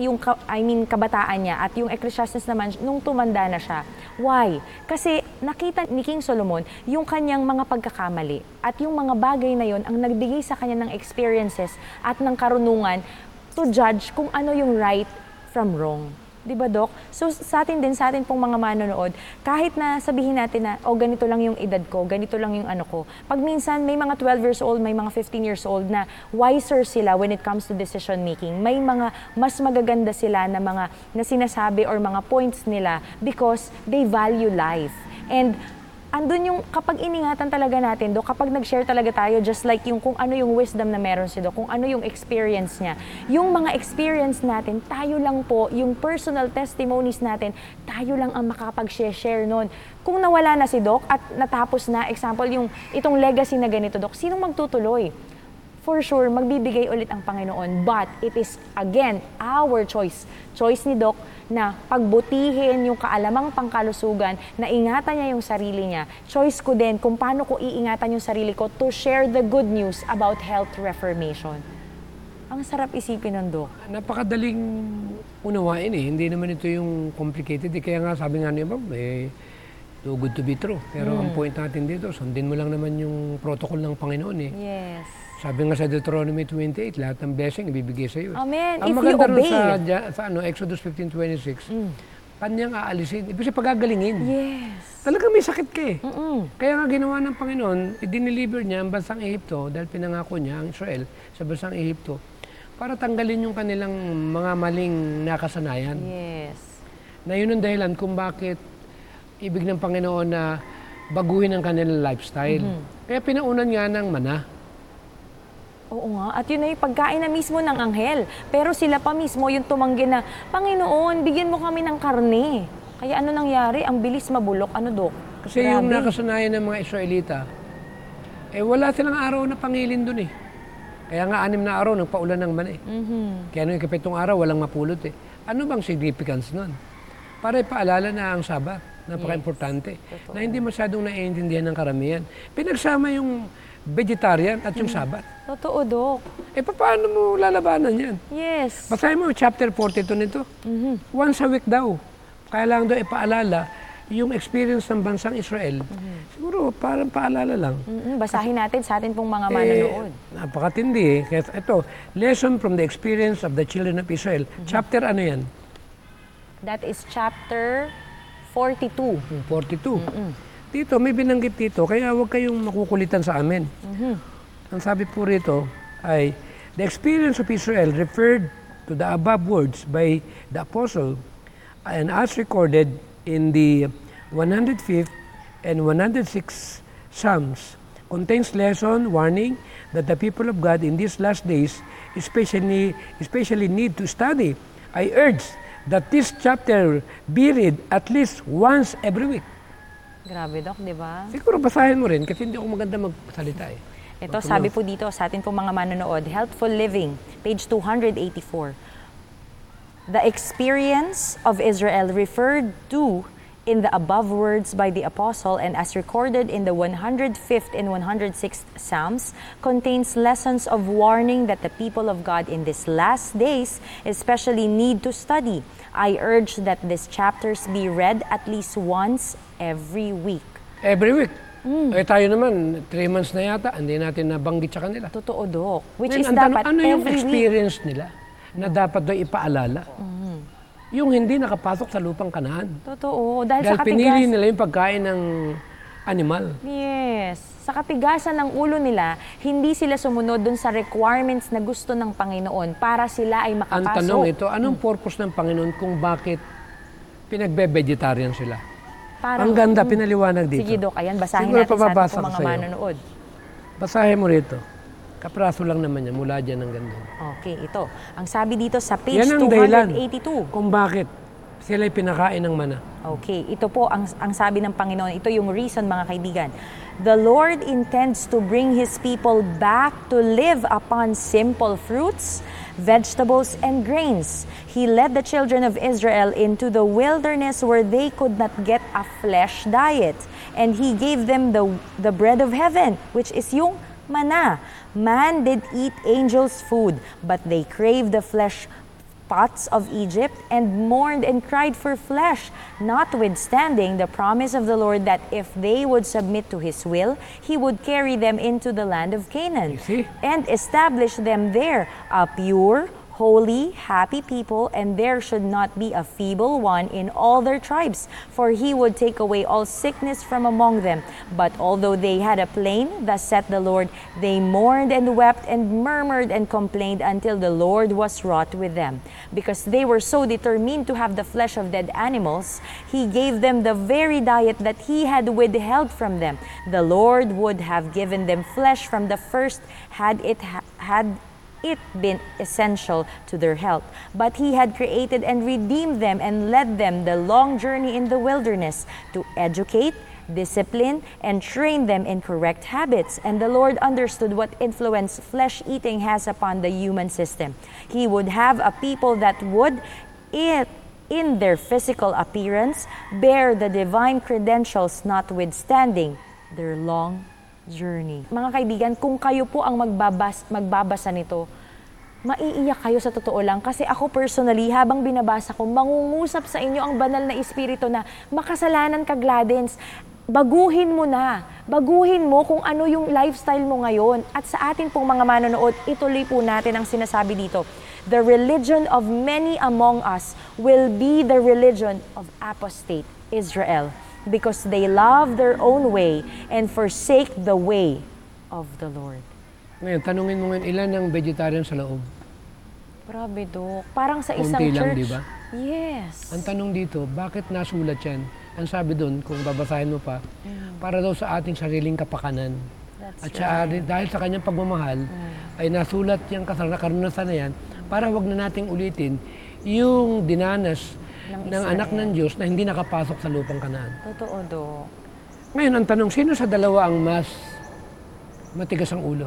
kabataan niya, at yung Ecclesiastes naman, nung tumanda na siya. Why? Kasi nakita ni King Solomon yung kanyang mga pagkakamali. At yung mga bagay na yon ang nagbigay sa kanya ng experiences at ng karunungan to judge kung ano yung right from wrong. Di ba, Dok? So, sa atin pong mga manonood, kahit na sabihin natin na, oh, ganito lang yung edad ko, ganito lang yung ano ko. Pag minsan, may mga 12 years old, may mga 15 years old na wiser sila when it comes to decision making. May mga mas magaganda sila na mga na sinasabi or mga points nila because they value life. And andun yung kapag iningatan talaga natin, Dok, kapag nag-share talaga tayo, just like yung kung ano yung wisdom na meron si Dok, kung ano yung experience niya. Yung mga experience natin, tayo lang po, yung personal testimonies natin, tayo lang ang makapag-share nun. Kung nawala na si Dok at natapos na, example, yung itong legacy na ganito, Dok, sinong magtutuloy? For sure, magbibigay ulit ang Panginoon. But it is, again, our choice. Choice ni Doc na pagbutihin yung kaalamang pangkalusugan, na ingatan niya yung sarili niya. Choice ko din kung paano ko iingatan yung sarili ko to share the good news about health reformation. Ang sarap isipin ng Doc. Napakadaling unawain eh. Hindi naman ito yung complicated. Kaya nga sabi nga niya, too good to be true. Pero ang point natin dito, sundin mo lang naman yung protocol ng Panginoon eh. Yes. Sabi nga sa Deuteronomy 28, lahat ng blessing ibibigay sa iyo. Amen. Ang If you maganda rin obey. sa Exodus 15:26, kanyang aalisin. Ibig sabihin pagagalingin. Yes. Talagang may sakit ka eh. Kaya nga ginawa ng Panginoon, i-deliver niya ang bansang Ehipto dahil pinangako niya ang Israel sa bansang Ehipto para tanggalin yung kanilang mga maling nakasanayan. Yes. Na yun ang dahilan kung bakit ibig ng Panginoon na baguhin ang kanilang lifestyle. Kaya pinaunan nga ng mana. Oo nga. At yun na yung pagkain na mismo ng anghel. Pero sila pa mismo yung tumanggi na, Panginoon, bigyan mo kami ng karne. Kaya ano nangyari? Ang bilis mabulok. Ano, Dok? Kasi yung Grabe. nakasanayan ng mga Israelita, wala silang araw na pangilin dun eh. Kaya nga 6 na araw, nagpaulan ng mani. Kaya nung ikapitong araw, walang mapulot eh. Ano bang significance nun? Para ipaalala na ang Sabat. Napaka-importante. Na hindi masyadong naiintindihan ng karamihan. Pinagsama yung vegetarian at yung Sabat. Totoo, Dok. Paano mo lalabanan yan? Yes. Basahin mo chapter 42 nito. Once a week daw. Kaya lang daw ipaalala yung experience ng bansang Israel. Siguro parang paalala lang. Basahin natin sa atin pong mga manonood. Napakatindi eh. Kaya ito, lesson from the experience of the children of Israel. Chapter ano yan? That is chapter 42. 42. Dito, may binanggit dito, kaya huwag kayong makukulitan sa amin. Ang sabi po rito ay, the experience of Israel referred to the above words by the apostle and as recorded in the 105th and 106th Psalms contains lesson warning that the people of God in these last days especially need to study. I urge that this chapter be read at least once every week. Grabe, Dok, di ba? Siguro basahin mo rin kasi hindi ako maganda magsalita eh. Ito, sabi po dito sa atin pong mga manonood, Healthful Living, page 284. The experience of Israel referred to in the above words by the apostle and as recorded in the 105th and 106th Psalms contains lessons of warning that the people of God in these last days especially need to study. I urge that these chapters be read at least once every week. Every week. Tayo naman, 3 months na yata, hindi natin nabanggit sa kanila. Totoo, Dok. Which Ngayon, is ang tanong, dapat ano yung every week. experience nila na dapat daw ipaalala? Yung hindi nakapasok sa lupang Kanaan. Totoo. Dahil Dahil sa pinili katigas. nila yung pagkain ng animal. Yes. Sa katigasan ng ulo nila, hindi sila sumunod dun sa requirements na gusto ng Panginoon para sila ay Ang makapasok. tanong ito, anong purpose ng Panginoon kung bakit pinagbe-vegetarian sila? Parang, Ang ganda, pinaliwanag dito. Sige, Dok. Ayan, basahin Siguro natin sa ating pababasa po ko mga sa'yo. manonood. Basahin mo rito. Kapraso lang naman yan, mula dyan ng ganda. Okay, ito. Ang sabi dito sa page Yan ang dahilan 282. kung bakit sila'y pinakain ng mana. Okay, ito po ang sabi ng Panginoon. Ito yung reason, mga kaibigan. The Lord intends to bring His people back to live upon simple fruits, vegetables, and grains. He led the children of Israel into the wilderness where they could not get a flesh diet. And He gave them the bread of heaven, which is yung mana. Man did eat angels' food, but they craved the flesh pots of Egypt and mourned and cried for flesh, notwithstanding the promise of the Lord that if they would submit to His will, He would carry them into the land of Canaan You see? and establish them there, a pure, holy, happy people, and there should not be a feeble one in all their tribes, for He would take away all sickness from among them. But although they had a plain, thus saith the Lord, they mourned and wept and murmured and complained until the Lord was wroth with them. Because they were so determined to have the flesh of dead animals, He gave them the very diet that He had withheld from them. The Lord would have given them flesh from the first had it been essential to their health. But He had created and redeemed them and led them the long journey in the wilderness to educate, discipline, and train them in correct habits. And the Lord understood what influence flesh eating has upon the human system. He would have a people that would, in their physical appearance, bear the divine credentials notwithstanding their long journey. Mga kaibigan, kung kayo po ang magbabasa nito, maiiyak kayo sa totoo lang. Kasi ako personally, habang binabasa ko, mangungusap sa inyo ang banal na espiritu na makasalanan ka, Gladens. Baguhin mo na. Baguhin mo kung ano yung lifestyle mo ngayon. At sa atin pong mga manonood, ituloy po natin ang sinasabi dito. The religion of many among us will be the religion of apostate Israel, because they love their own way and forsake the way of the Lord. Ngayon, tanungin mo ngayon, ilan ang vegetarian sa loob? Grabe, Dok. Parang sa isang Konti lang, church. di ba? Yes. Ang tanong dito, bakit nasulat yan? Ang sabi doon, kung babasahin mo pa, para daw sa ating sariling kapakanan. At dahil sa kanyang pagmamahal, ay nasulat yung karanasan na yan para wag na nating ulitin yung dinanas ng anak ng Diyos na hindi nakapasok sa lupang Kanaan. Totoo, Dok. Ngayon, ang tanong, sino sa dalawa ang mas matigas ang ulo?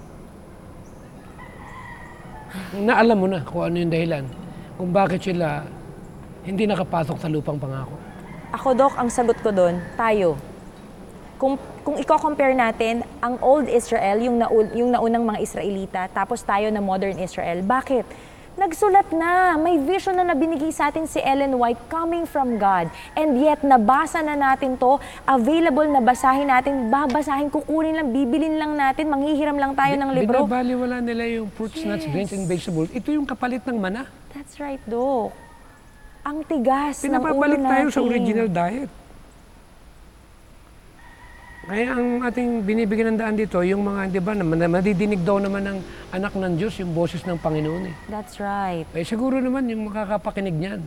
Naalam mo na kung ano yung dahilan, kung bakit sila hindi nakapasok sa lupang pangako. Ako, Dok, ang sagot ko doon, tayo. Kung i-compare natin ang old Israel, yung naunang mga Israelita, tapos tayo na modern Israel, bakit? Nagsulat na, may vision na binigay sa atin si Ellen White coming from God. And yet, nabasa na natin to, available na basahin natin, babasahin, kukunin lang, bibilin lang natin, manghihiram lang tayo ng libro. Binabaliwala nila yung fruits, nuts, grains, and vegetables. Ito yung kapalit ng mana. That's right, Dok. Ang tigas ng ulo Pinapabalik natin. tayo sa original diet. Kaya ang ating binibigyan ng daan dito, yung mga, di ba, madidinig daw naman ng anak ng Diyos, yung boses ng Panginoon eh. That's right. Eh siguro naman yung makakapakinig niyan,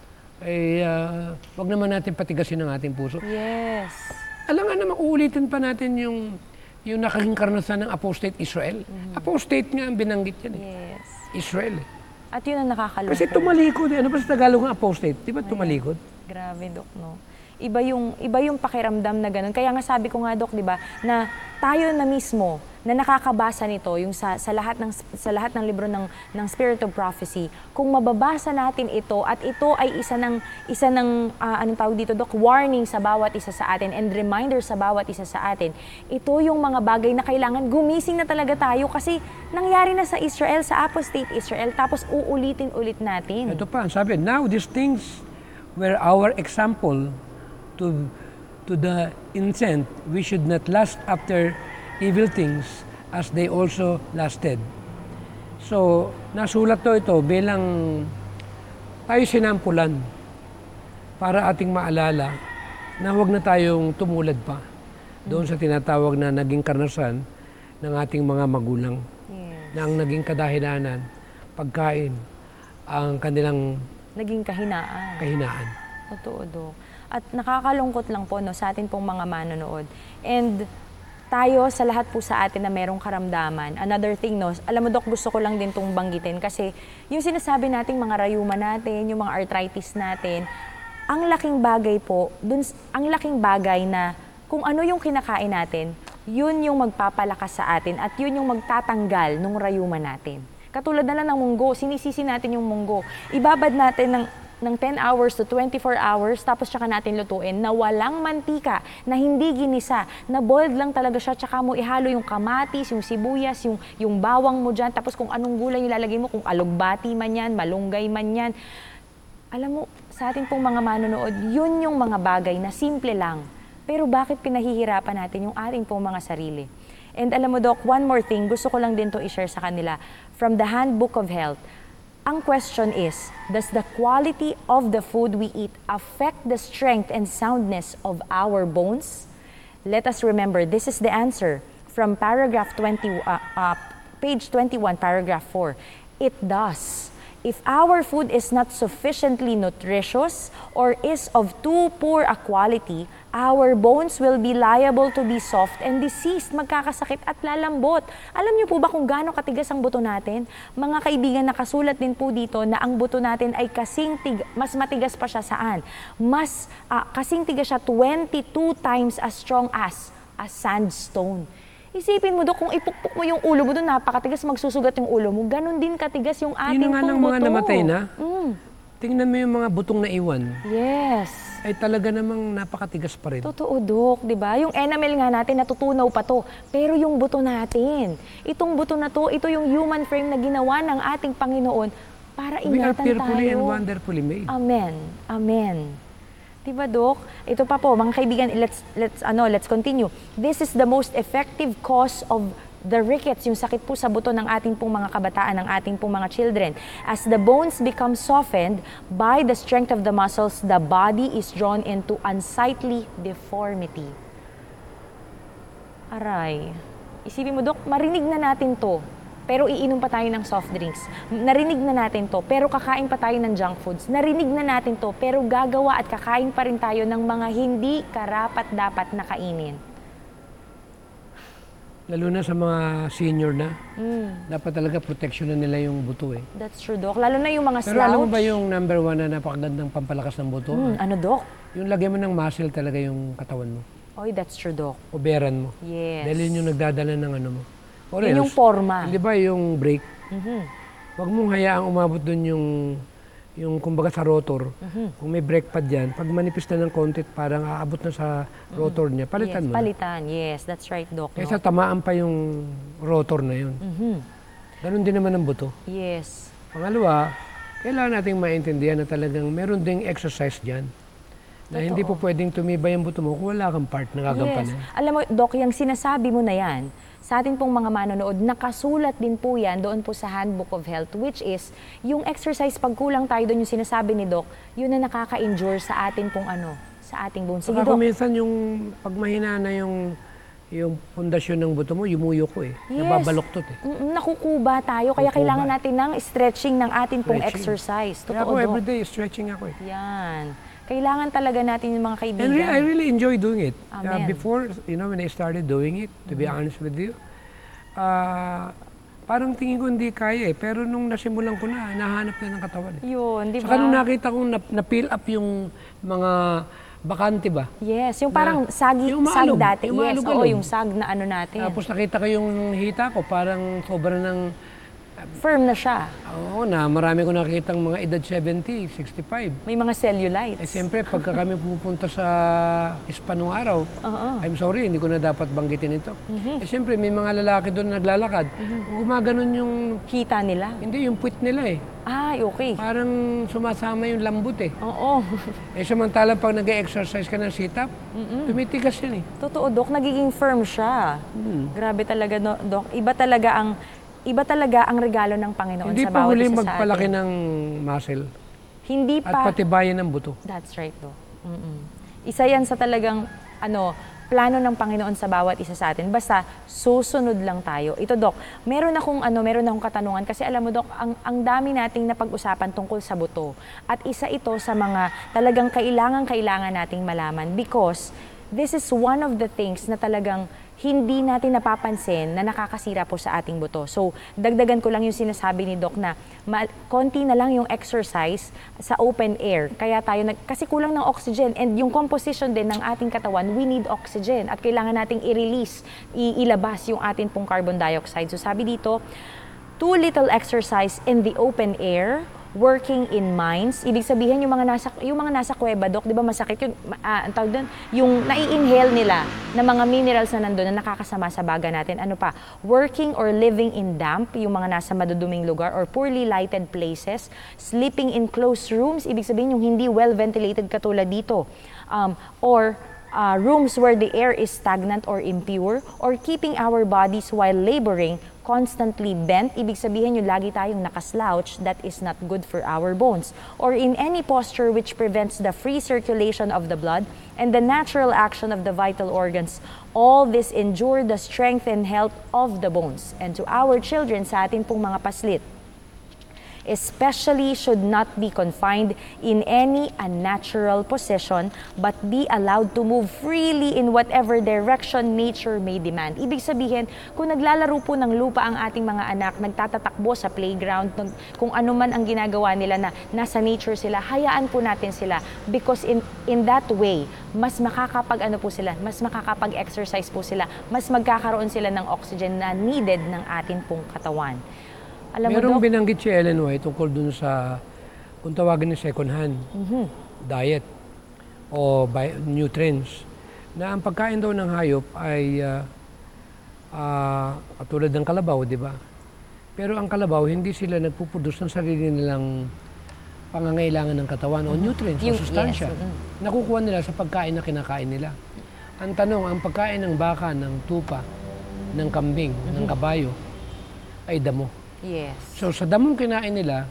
ay wag naman natin patigasin ang ating puso. Yes. Alam nga naman, uulitin pa natin yung naging karanasan ng apostate Israel. Apostate nga ang binanggit yan eh. Yes. Israel eh. At yun ang nakakalungkot. Kasi tumalikod eh. Ano ba sa Tagalog ng apostate? Di ba tumalikod? Grabe, Dok, no? Iba yung pakiramdam na ganun. Kaya nga sabi ko nga, Dok, di ba, na tayo na mismo na nakakabasa nito, yung sa lahat ng libro ng Spirit of Prophecy, kung mababasa natin ito at ito ay isa ng anong tawag dito, Dok, warning sa bawat isa sa atin and reminder sa bawat isa sa atin. Ito yung mga bagay na kailangan gumising na talaga tayo kasi nangyari na sa Israel, sa apostate Israel, tapos uulitin ulit natin. Ito pa, sabi, now these things were our example to the intent we should not lust after evil things as they also lasted. So, nasulat ito bilang tayo sinampulan para ating maalala na huwag na tayong tumulad pa doon sa tinatawag na naging karanasan ng ating mga magulang. Yes. Na ang naging kadahilanan, pagkain, ang kanilang Naging kahinaan. Totoo, Dok. At nakakalungkot lang po, no, sa atin pong mga manonood. And tayo, sa lahat po sa atin na merong karamdaman. Another thing, no, alam mo, Dok, gusto ko lang din itong banggitin kasi yung sinasabi nating mga rayuma natin, yung mga arthritis natin, ang laking bagay po, ang laking bagay na kung ano yung kinakain natin, yun yung magpapalakas sa atin at yun yung magtatanggal ng rayuma natin. Katulad na lang ng munggo, sinisisi natin yung munggo. Ibabad natin ng 10 hours to 24 hours, tapos tsaka natin lutuin na walang mantika, na hindi ginisa, na boiled lang talaga siya, tsaka mo ihalo yung kamatis, yung sibuyas, yung bawang mo dyan, tapos kung anong gulay yung lalagay mo, kung alugbati man yan, malunggay man yan. Alam mo, sa ating pong mga manonood, yun yung mga bagay na simple lang. Pero bakit pinahihirapan natin yung ating pong mga sarili? And alam mo, Doc, one more thing, gusto ko lang din to i-share sa kanila. From the Handbook of Health, ang question is, does the quality of the food we eat affect the strength and soundness of our bones? Let us remember, this is the answer from page 21, paragraph 4. It does. If our food is not sufficiently nutritious or is of too poor a quality, our bones will be liable to be soft and diseased, magkakasakit at lalambot. Alam niyo po ba kung gaano katigas ang buto natin? Mga kaibigan, nakasulat din po dito na ang buto natin ay mas matigas pa siya saan? Kasing tigas siya 22 times as strong as a sandstone. Isipin mo, Dok, kung ipukpuk mo yung ulo mo doon, napakatigas, magsusugat yung ulo mo. Ganon din katigas yung ating pong buto. Yun nga ng mga namatay na. Tingnan mo yung mga butong na iwan. Yes. Ay talaga namang napakatigas pa rin. Totoo, Dok, di ba? Yung enamel nga natin, natutunaw pa to. Pero yung buto natin, itong buto na to, ito yung human frame na ginawa ng ating Panginoon para ingatan tayo. We are fearfully and wonderfully made. Amen. Amen. Diba, Dok? Ito pa po, mga kaibigan, let's continue. This is the most effective cause of the rickets, yung sakit po sa buto ng ating pong mga kabataan, ng ating pong mga children. As the bones become softened by the strength of the muscles, the body is drawn into unsightly deformity. Aray. Isipin mo, Dok, marinig na natin to. Pero iinom pa tayo ng soft drinks. Narinig na natin to, pero kakain pa tayo ng junk foods. Narinig na natin to, pero gagawa at kakain pa rin tayo ng mga hindi karapat-dapat na kainin. Lalo na sa mga senior na, dapat talaga protection na nila yung buto eh. That's true, Doc. Lalo na yung mga Pero slouch. alam mo ba yung number 1 na napakagandang pampalakas ng buto? Ano, Doc? Yung lagyan mo ng muscle talaga yung katawan mo. Oy, that's true, Doc. Uberan mo. Yes. Dahil yun yung nagdadala ng ano mo. Or Yun yung else, forma. hindi ba yung brake? Huwag mong hayaang umabot dun yung kumbaga sa rotor. Kung may brake pad dyan, pag manipis na ng konti, parang aabot na sa rotor niya, palitan Yes, mo. palitan. Yes, that's right, Doc. No? Kaysa tamaan pa yung rotor na yun. Ganon din naman ang buto. Yes. Pangalawa, kailangan nating maintindihan na talagang meron ding exercise dyan. Na hindi po pwedeng tumibay ang buto mo kung wala kang part na Yes. gagampanan. Alam mo, Doc, yung sinasabi mo na yan, sa atin pong mga manonood, nakasulat din po yan doon po sa Handbook of Health, which is, yung exercise, pag kulang tayo doon, yung sinasabi ni Doc, yun na nakaka-injure sa atin pong sa ating bones. Sige, Saka Doc. kung minsan yung pag mahina na yung pundasyon ng buto mo, yumuyo ko eh. Yes. Nababaluktot eh. Nakukuba tayo, kaya Kukuba. kailangan natin ng stretching ng atin pong Stretching. exercise. Kaya Totoo, ako Doc. everyday stretching ako eh. Yan. Kailangan talaga natin yung mga And kaibigan. I really enjoy doing it. Amen. Before, when I started doing it, to be honest with you, parang tingin ko hindi kaya eh. Pero nung nasimulan ko na, nahanap na ng katawan eh. Yun, di ba? Saka nung nakita kong na-fill up yung mga bakante ba? Yes, yung parang sag yung maalog, dati. yung Yes, maalog-alog. oo, yung sag na ano natin. Tapos nakita ko yung hita ko, parang sobra ng, Firm na siya. oo na, marami ko nakikitang mga edad 70, 65. May mga cellulite. Eh siyempre, pagka kami pupunta sa spa nung araw, Oo. I'm sorry, hindi ko na dapat banggitin ito. Eh siyempre, may mga lalaki doon na naglalakad. Gumaganon yung, Kita nila. hindi, yung puwit nila eh. Ay, okay. Parang sumasama yung lambot eh. Oo. Eh samantalang pag nag-exercise ka ng sit-up, tumitigas yun eh. Totoo, Doc, nagiging firm siya. Grabe talaga, Doc. Iba talaga ang regalo ng Panginoon Hindi sa pa bawat huli isa sa magpalaki atin. ng muscle Hindi at pa. patibayan ng buto. That's right, Doc. Isa yan sa talagang plano ng Panginoon sa bawat isa sa atin. Basta susunod lang tayo. Ito, Doc, meron akong katanungan kasi alam mo, Doc, ang dami nating napag-usapan tungkol sa buto. At isa ito sa mga talagang kailangan nating malaman because this is one of the things na talagang hindi natin napapansin na nakakasira po sa ating buto. So, dagdagan ko lang yung sinasabi ni Doc na konti na lang yung exercise sa open air. Kaya tayo, kasi kulang ng oxygen and yung composition din ng ating katawan, we need oxygen at kailangan nating i-release, ilabas yung ating pong carbon dioxide. So, sabi dito, too little exercise in the open air, working in mines. Ibig sabihin yung mga nasa kuweba, Doc, 'di ba masakit yun, ang tawag doon, yung nai-inhale nila na mga minerals na nandoon na nakakasama sa baga natin. Ano pa? Working or living in damp, yung mga nasa maduduming lugar or poorly lighted places, sleeping in closed rooms, ibig sabihin yung hindi well ventilated katulad dito. Or rooms where the air is stagnant or impure, or keeping our bodies while laboring constantly bent, ibig sabihin yung lagi tayong nakaslouch, that is not good for our bones. Or in any posture which prevents the free circulation of the blood and the natural action of the vital organs. All this injure the strength and health of the bones. And to our children, sa atin pong mga paslit, especially should not be confined in any unnatural position but be allowed to move freely in whatever direction nature may demand. Ibig sabihin, kung naglalaro po ng lupa ang ating mga anak, nagtatatakbo sa playground, kung ano man ang ginagawa nila na nasa nature sila, hayaan po natin sila because in that way, mas mas makakapag-exercise po sila, mas magkakaroon sila ng oxygen na needed ng ating pong katawan. Alam mo, Merong Doc, binanggit si Ellen White tungkol dun sa, kung tawagin ni second hand, diet o nutrients, na ang pagkain daw ng hayop ay katulad ng kalabaw, di ba? Pero ang kalabaw, hindi sila nagpuproduce ng sarili nilang pangangailangan ng katawan o nutrients o sustansya. Nakukuha nila sa pagkain na kinakain nila. Ang tanong, ang pagkain ng baka, ng tupa, ng kambing, ng kabayo, ay damo. yes, So sa damong kinain nila,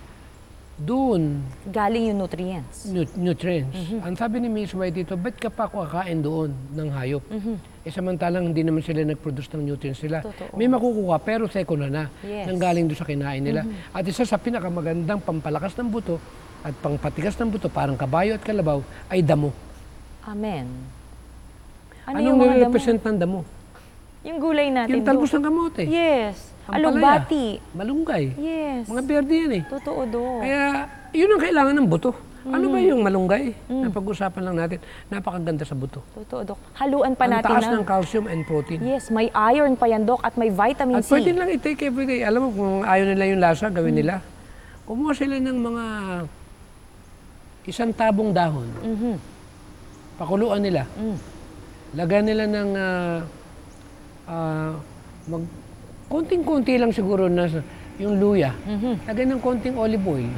doon, galing yung nutrients. nutrients. Ang sabi ni Miss White dito, ba't ka pa kakain doon ng hayop? Eh samantalang hindi naman sila nag-produce ng nutrients nila. Totoo. May makukuha pero second na Yes. nang galing doon sa kinain nila. At isa sa pinakamagandang pampalakas ng buto at pangpatigas ng buto, parang kabayo at kalabaw, ay damo. Amen. Ano Anong yung mga damo? nire-represent ng damo? Yung gulay natin, Yung talbos Dok. ng kamote. Yes. Ampalaya, Alugbati. malunggay. Yes. Mga berde yan eh. Totoo, Dok. Kaya, yun ang kailangan ng buto. Ano ba yung malunggay? Napag-usapan lang natin. Napakaganda sa buto. Totoo, Dok. Haluan pa Ang natin taas na. ng calcium and protein. Yes, may iron pa yan, Dok, at may vitamin At C. pwede lang i-take everyday. Alam mo, kung ayaw nila yung lasa, gawin nila. Kumuha sila ng mga isang tabong dahon. Pakuluan nila. Lagyan nila ng konting-konti lang siguro na yung luya. Lagyan ng konting olive oil.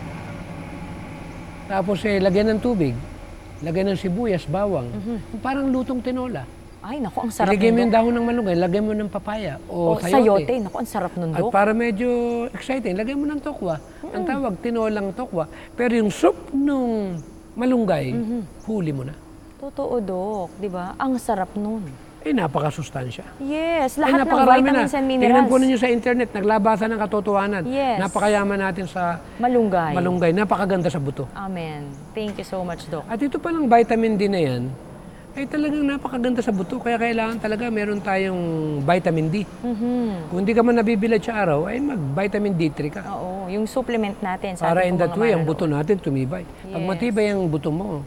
Tapos lagyan ng tubig. Lagyan ng sibuyas, bawang. Parang lutong tinola. Ay, naku, ang sarap Lagyan mo nun, yung Dok. dahon ng malunggay, lagyan mo ng papaya o O, sayote. Naku, ang sarap nun, At Dok. para medyo exciting, lagyan mo ng tokwa. Ang tawag, tinolang tokwa. Pero yung soup nung malunggay, huli mo na. Totoo, Dok. Di ba? Ang sarap nun. Napakasustansya. Yes, lahat ng napakarami vitamins and Tingnan minerals. po ninyo sa internet, naglabasan ng katotohanan. Yes. Napakayaman natin sa Malunggay. malunggay. Napakaganda sa buto. Amen. Thank you so much, Dok. At ito palang vitamin D na yan, ay talagang napakaganda sa buto. Kaya kailangan talaga meron tayong vitamin D. Kung hindi ka man nabibilad sa araw, ay mag-vitamin D3 ka. Oo, yung supplement natin sa Para ating in that mga way, ang mananood. buto natin tumibay. Pag Yes. matibay ang buto mo,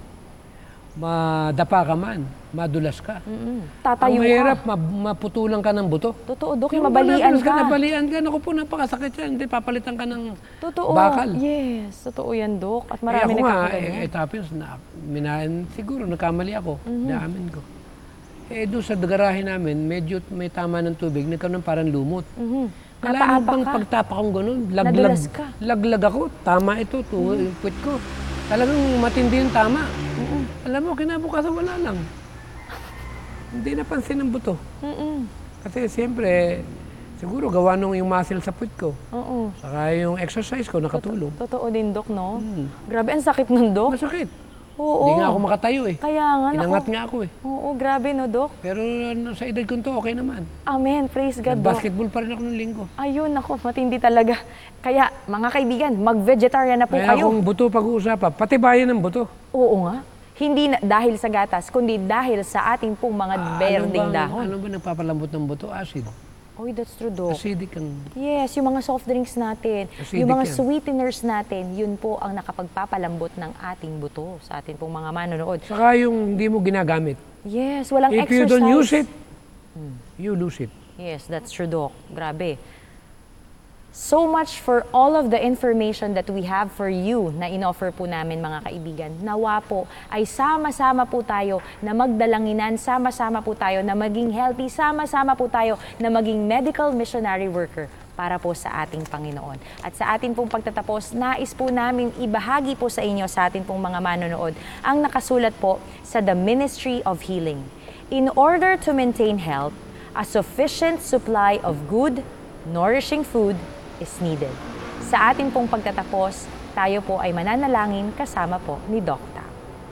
madapa ka man, madulas ka. Tatayo Ang mahirap, ka. maputulan ka ng buto. Totoo, Dok. Yung Yung mabalian madulas ka. Nabalian ka. Naku po, napakasakit yan. Hindi, papalitan ka ng Totoo. bakal. Yes, totoo yan, Dok. At Kaya marami ako nga, nagkakaganyan. tapos, siguro, nagkamali ako. Naamin ko. Doon sa garahe namin, medyo may tama ng tubig, nagkaroon ng parang lumot. Kailangan Napaapa pang ka. pagtapak kong ganun. Nadulas ka. Laglag ako. Tama ito, puwit ko. Talagang matindi yung tama. Alam mo, kinabukasan wala lang. Hindi napansin ng buto. Kasi siyempre, siguro gawa nung yung muscle sa puwit ko. Oo. Saka yung exercise ko nakatulong. Totoo din, Dok, no? Grabe, ang sakit nun, Dok. Masakit. Oo. Hindi nga ako makatayo eh. Kaya nga, Inangat naku. nga ako eh. Oo, grabe, no, Dok? Pero sa edad ko to, okay naman. Amen. Praise God, Dok. Basketball pa rin ako ng linggo. Ayun, naku, matindi talaga. Kaya, mga kaibigan, mag-vegetarian na po Kaya kayo. kung buto pag-uusapan, patibayan ng buto. Oo nga. Hindi na, dahil sa gatas, kundi dahil sa ating pong mga berdeng dahon. Ano ba nagpapalambot ng buto? Acid. Oy, that's true, Dok. Acidic ang... Yes, yung mga soft drinks natin, Acidic yung mga yan. sweeteners natin, yun po ang nakapagpapalambot ng ating buto sa ating pong mga manonood. Saka yung hindi mo ginagamit. Yes, walang If exercise. you don't use it, you lose it. Yes, that's true, Doc. Grabe. So much for all of the information that we have for you na inoffer po namin, mga kaibigan. Nawa po ay sama-sama po tayo na magdalanginan, sama-sama po tayo na maging healthy, sama-sama po tayo na maging medical missionary worker para po sa ating Panginoon. At sa ating pong pagtatapos, nais po namin ibahagi po sa inyo, sa ating pong mga manonood, ang nakasulat po sa The Ministry of Healing. In order to maintain health, a sufficient supply of good, nourishing food is needed. Sa ating pong pagtatapos, tayo po ay mananalangin kasama po ni Dokta.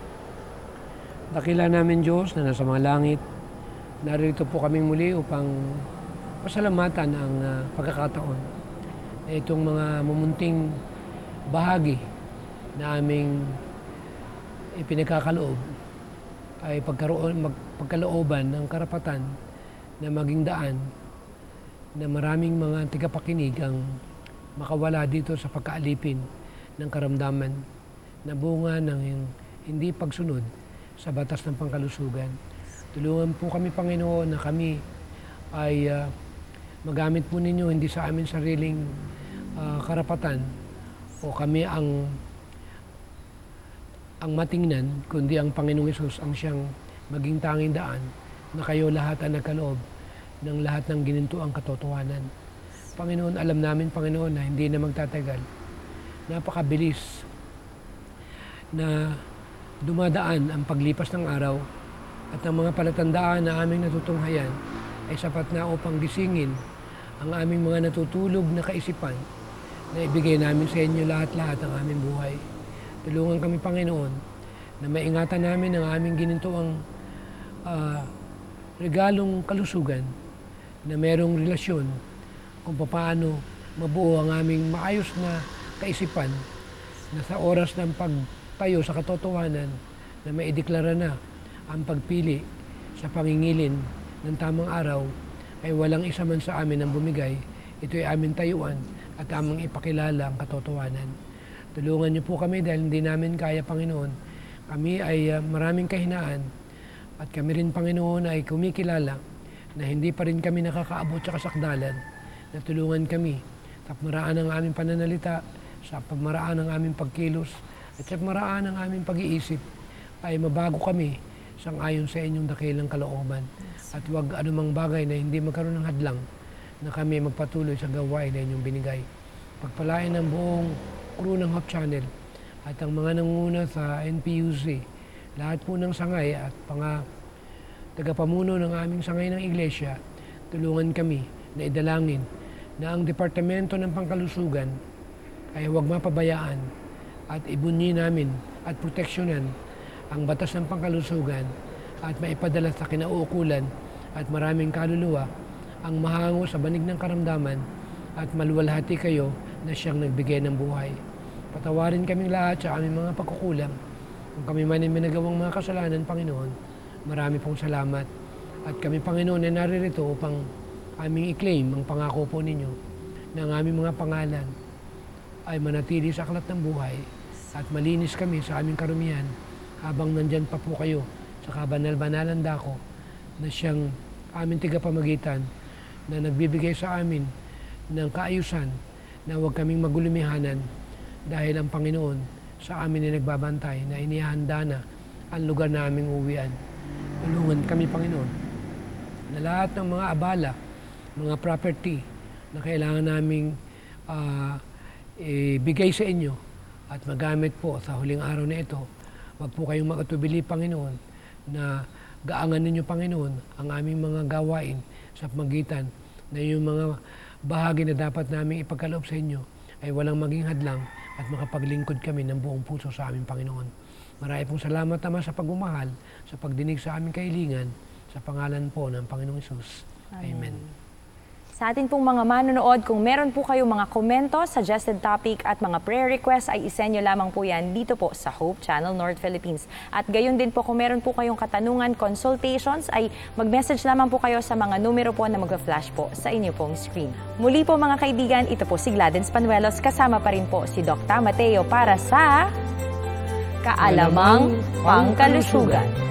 Dakila namin Diyos na nasa mga langit, narito po kaming muli upang pasalamatan ang pagkakataon na itong mga mumunting bahagi na aming ipinagkakaloob ay pagkalooban ng karapatan na maging daan na maraming mga tigapakinig ang makawala dito sa pagkaalipin ng karamdaman na bunga ng hindi pagsunod sa batas ng pangkalusugan. Tulungan po kami, Panginoon, na kami ay magamit po ninyo hindi sa amin sariling karapatan o kami ang matingnan, kundi ang Panginoong Hesus ang siyang maging tanging daan na kayo lahat ang nagkaloob ng lahat ng ginintuang katotohanan. Panginoon, alam namin, Panginoon, na hindi na magtatagal. Napakabilis na dumadaan ang paglipas ng araw at ang mga palatandaan na aming natutunghayan ay sapat na upang gisingin ang aming mga natutulog na kaisipan na ibigay namin sa inyo lahat-lahat ang aming buhay. Tulungan kami, Panginoon, na maingatan namin ang aming ginintuang regalong kalusugan na merong relasyon kung paano mabuo ang aming maayos na kaisipan na sa oras ng pagtayo sa katotohanan na maideklara na ang pagpili sa pangingilin ng tamang araw ay walang isa man sa amin ang bumigay. Ito ay aming tayuan at aming ipakilala ang katotohanan. Tulungan niyo po kami dahil hindi namin kaya, Panginoon. Kami ay maraming kahinaan at kami rin, Panginoon, ay kumikilala na hindi pa rin kami nakakaabot sa kasakdalan. Na tulungan kami sa pamaraan ng aming pananalita, sa pamaraan ng aming pagkilos, at sa pamaraan ng aming pag-iisip ay mabago kami sang-ayon sa inyong dakilang kalooban. At huwag anumang bagay na hindi magkaroon ng hadlang na kami magpatuloy sa gawain na inyong binigay. Pagpalain ng buong crew ng Hope Channel at ang mga nanguna sa NPUC, lahat po ng sangay at tagapamuno ng aming sangay ng iglesia, tulungan kami na idalangin na ang Departamento ng Pangkalusugan ay huwag mapabayaan at ibunyi namin at proteksyonan ang batas ng pangkalusugan at maipadala sa kinauukulan at maraming kaluluwa ang mahango sa banig ng karamdaman at maluwalhati kayo na siyang nagbigay ng buhay. Patawarin kaming lahat sa aming mga pagkukulang. Kung kami man ay minagawang mga kasalanan, Panginoon, marami pong salamat. At kami, Panginoon, ay naririto upang aming i-claim ang pangako po ninyo na ang aming mga pangalan ay manatili sa aklat ng buhay at malinis kami sa aming karumihan habang nandyan pa po kayo sa kabanal-banalan dako na siyang aming tigapamagitan na nagbibigay sa amin ng kaayusan na huwag kaming magulumihanan dahil ang Panginoon sa amin ay nagbabantay na inihanda na ang lugar na aming uwian. Tulungan kami, Panginoon, na lahat ng mga abala, mga property na kailangan naming ibigay sa inyo at magamit po sa huling araw na ito. Huwag po kayong makatubili, Panginoon, na gaangan ninyo, Panginoon, ang aming mga gawain sa pamagitan na yung mga bahagi na dapat namin ipagkaloob sa inyo ay walang maging hadlang at makapaglingkod kami ng buong puso sa aming Panginoon. Marami pong salamat naman sa pagmamahal, sa pagdinig sa aming kahilingan, sa pangalan po ng Panginoong Hesus. Amen. Sa atin pong mga manonood, kung meron po kayong mga komento, suggested topic at mga prayer requests, ay isenyo lamang po yan dito po sa Hope Channel North Philippines. At gayon din po, kung meron po kayong katanungan, consultations, ay mag-message lamang po kayo sa mga numero po na mag-flash po sa inyo pong screen. Muli po mga kaibigan, ito po si Gladys Panuelos, kasama pa rin po si Dr. Mateo para sa Kaalamang Pangkalusugan.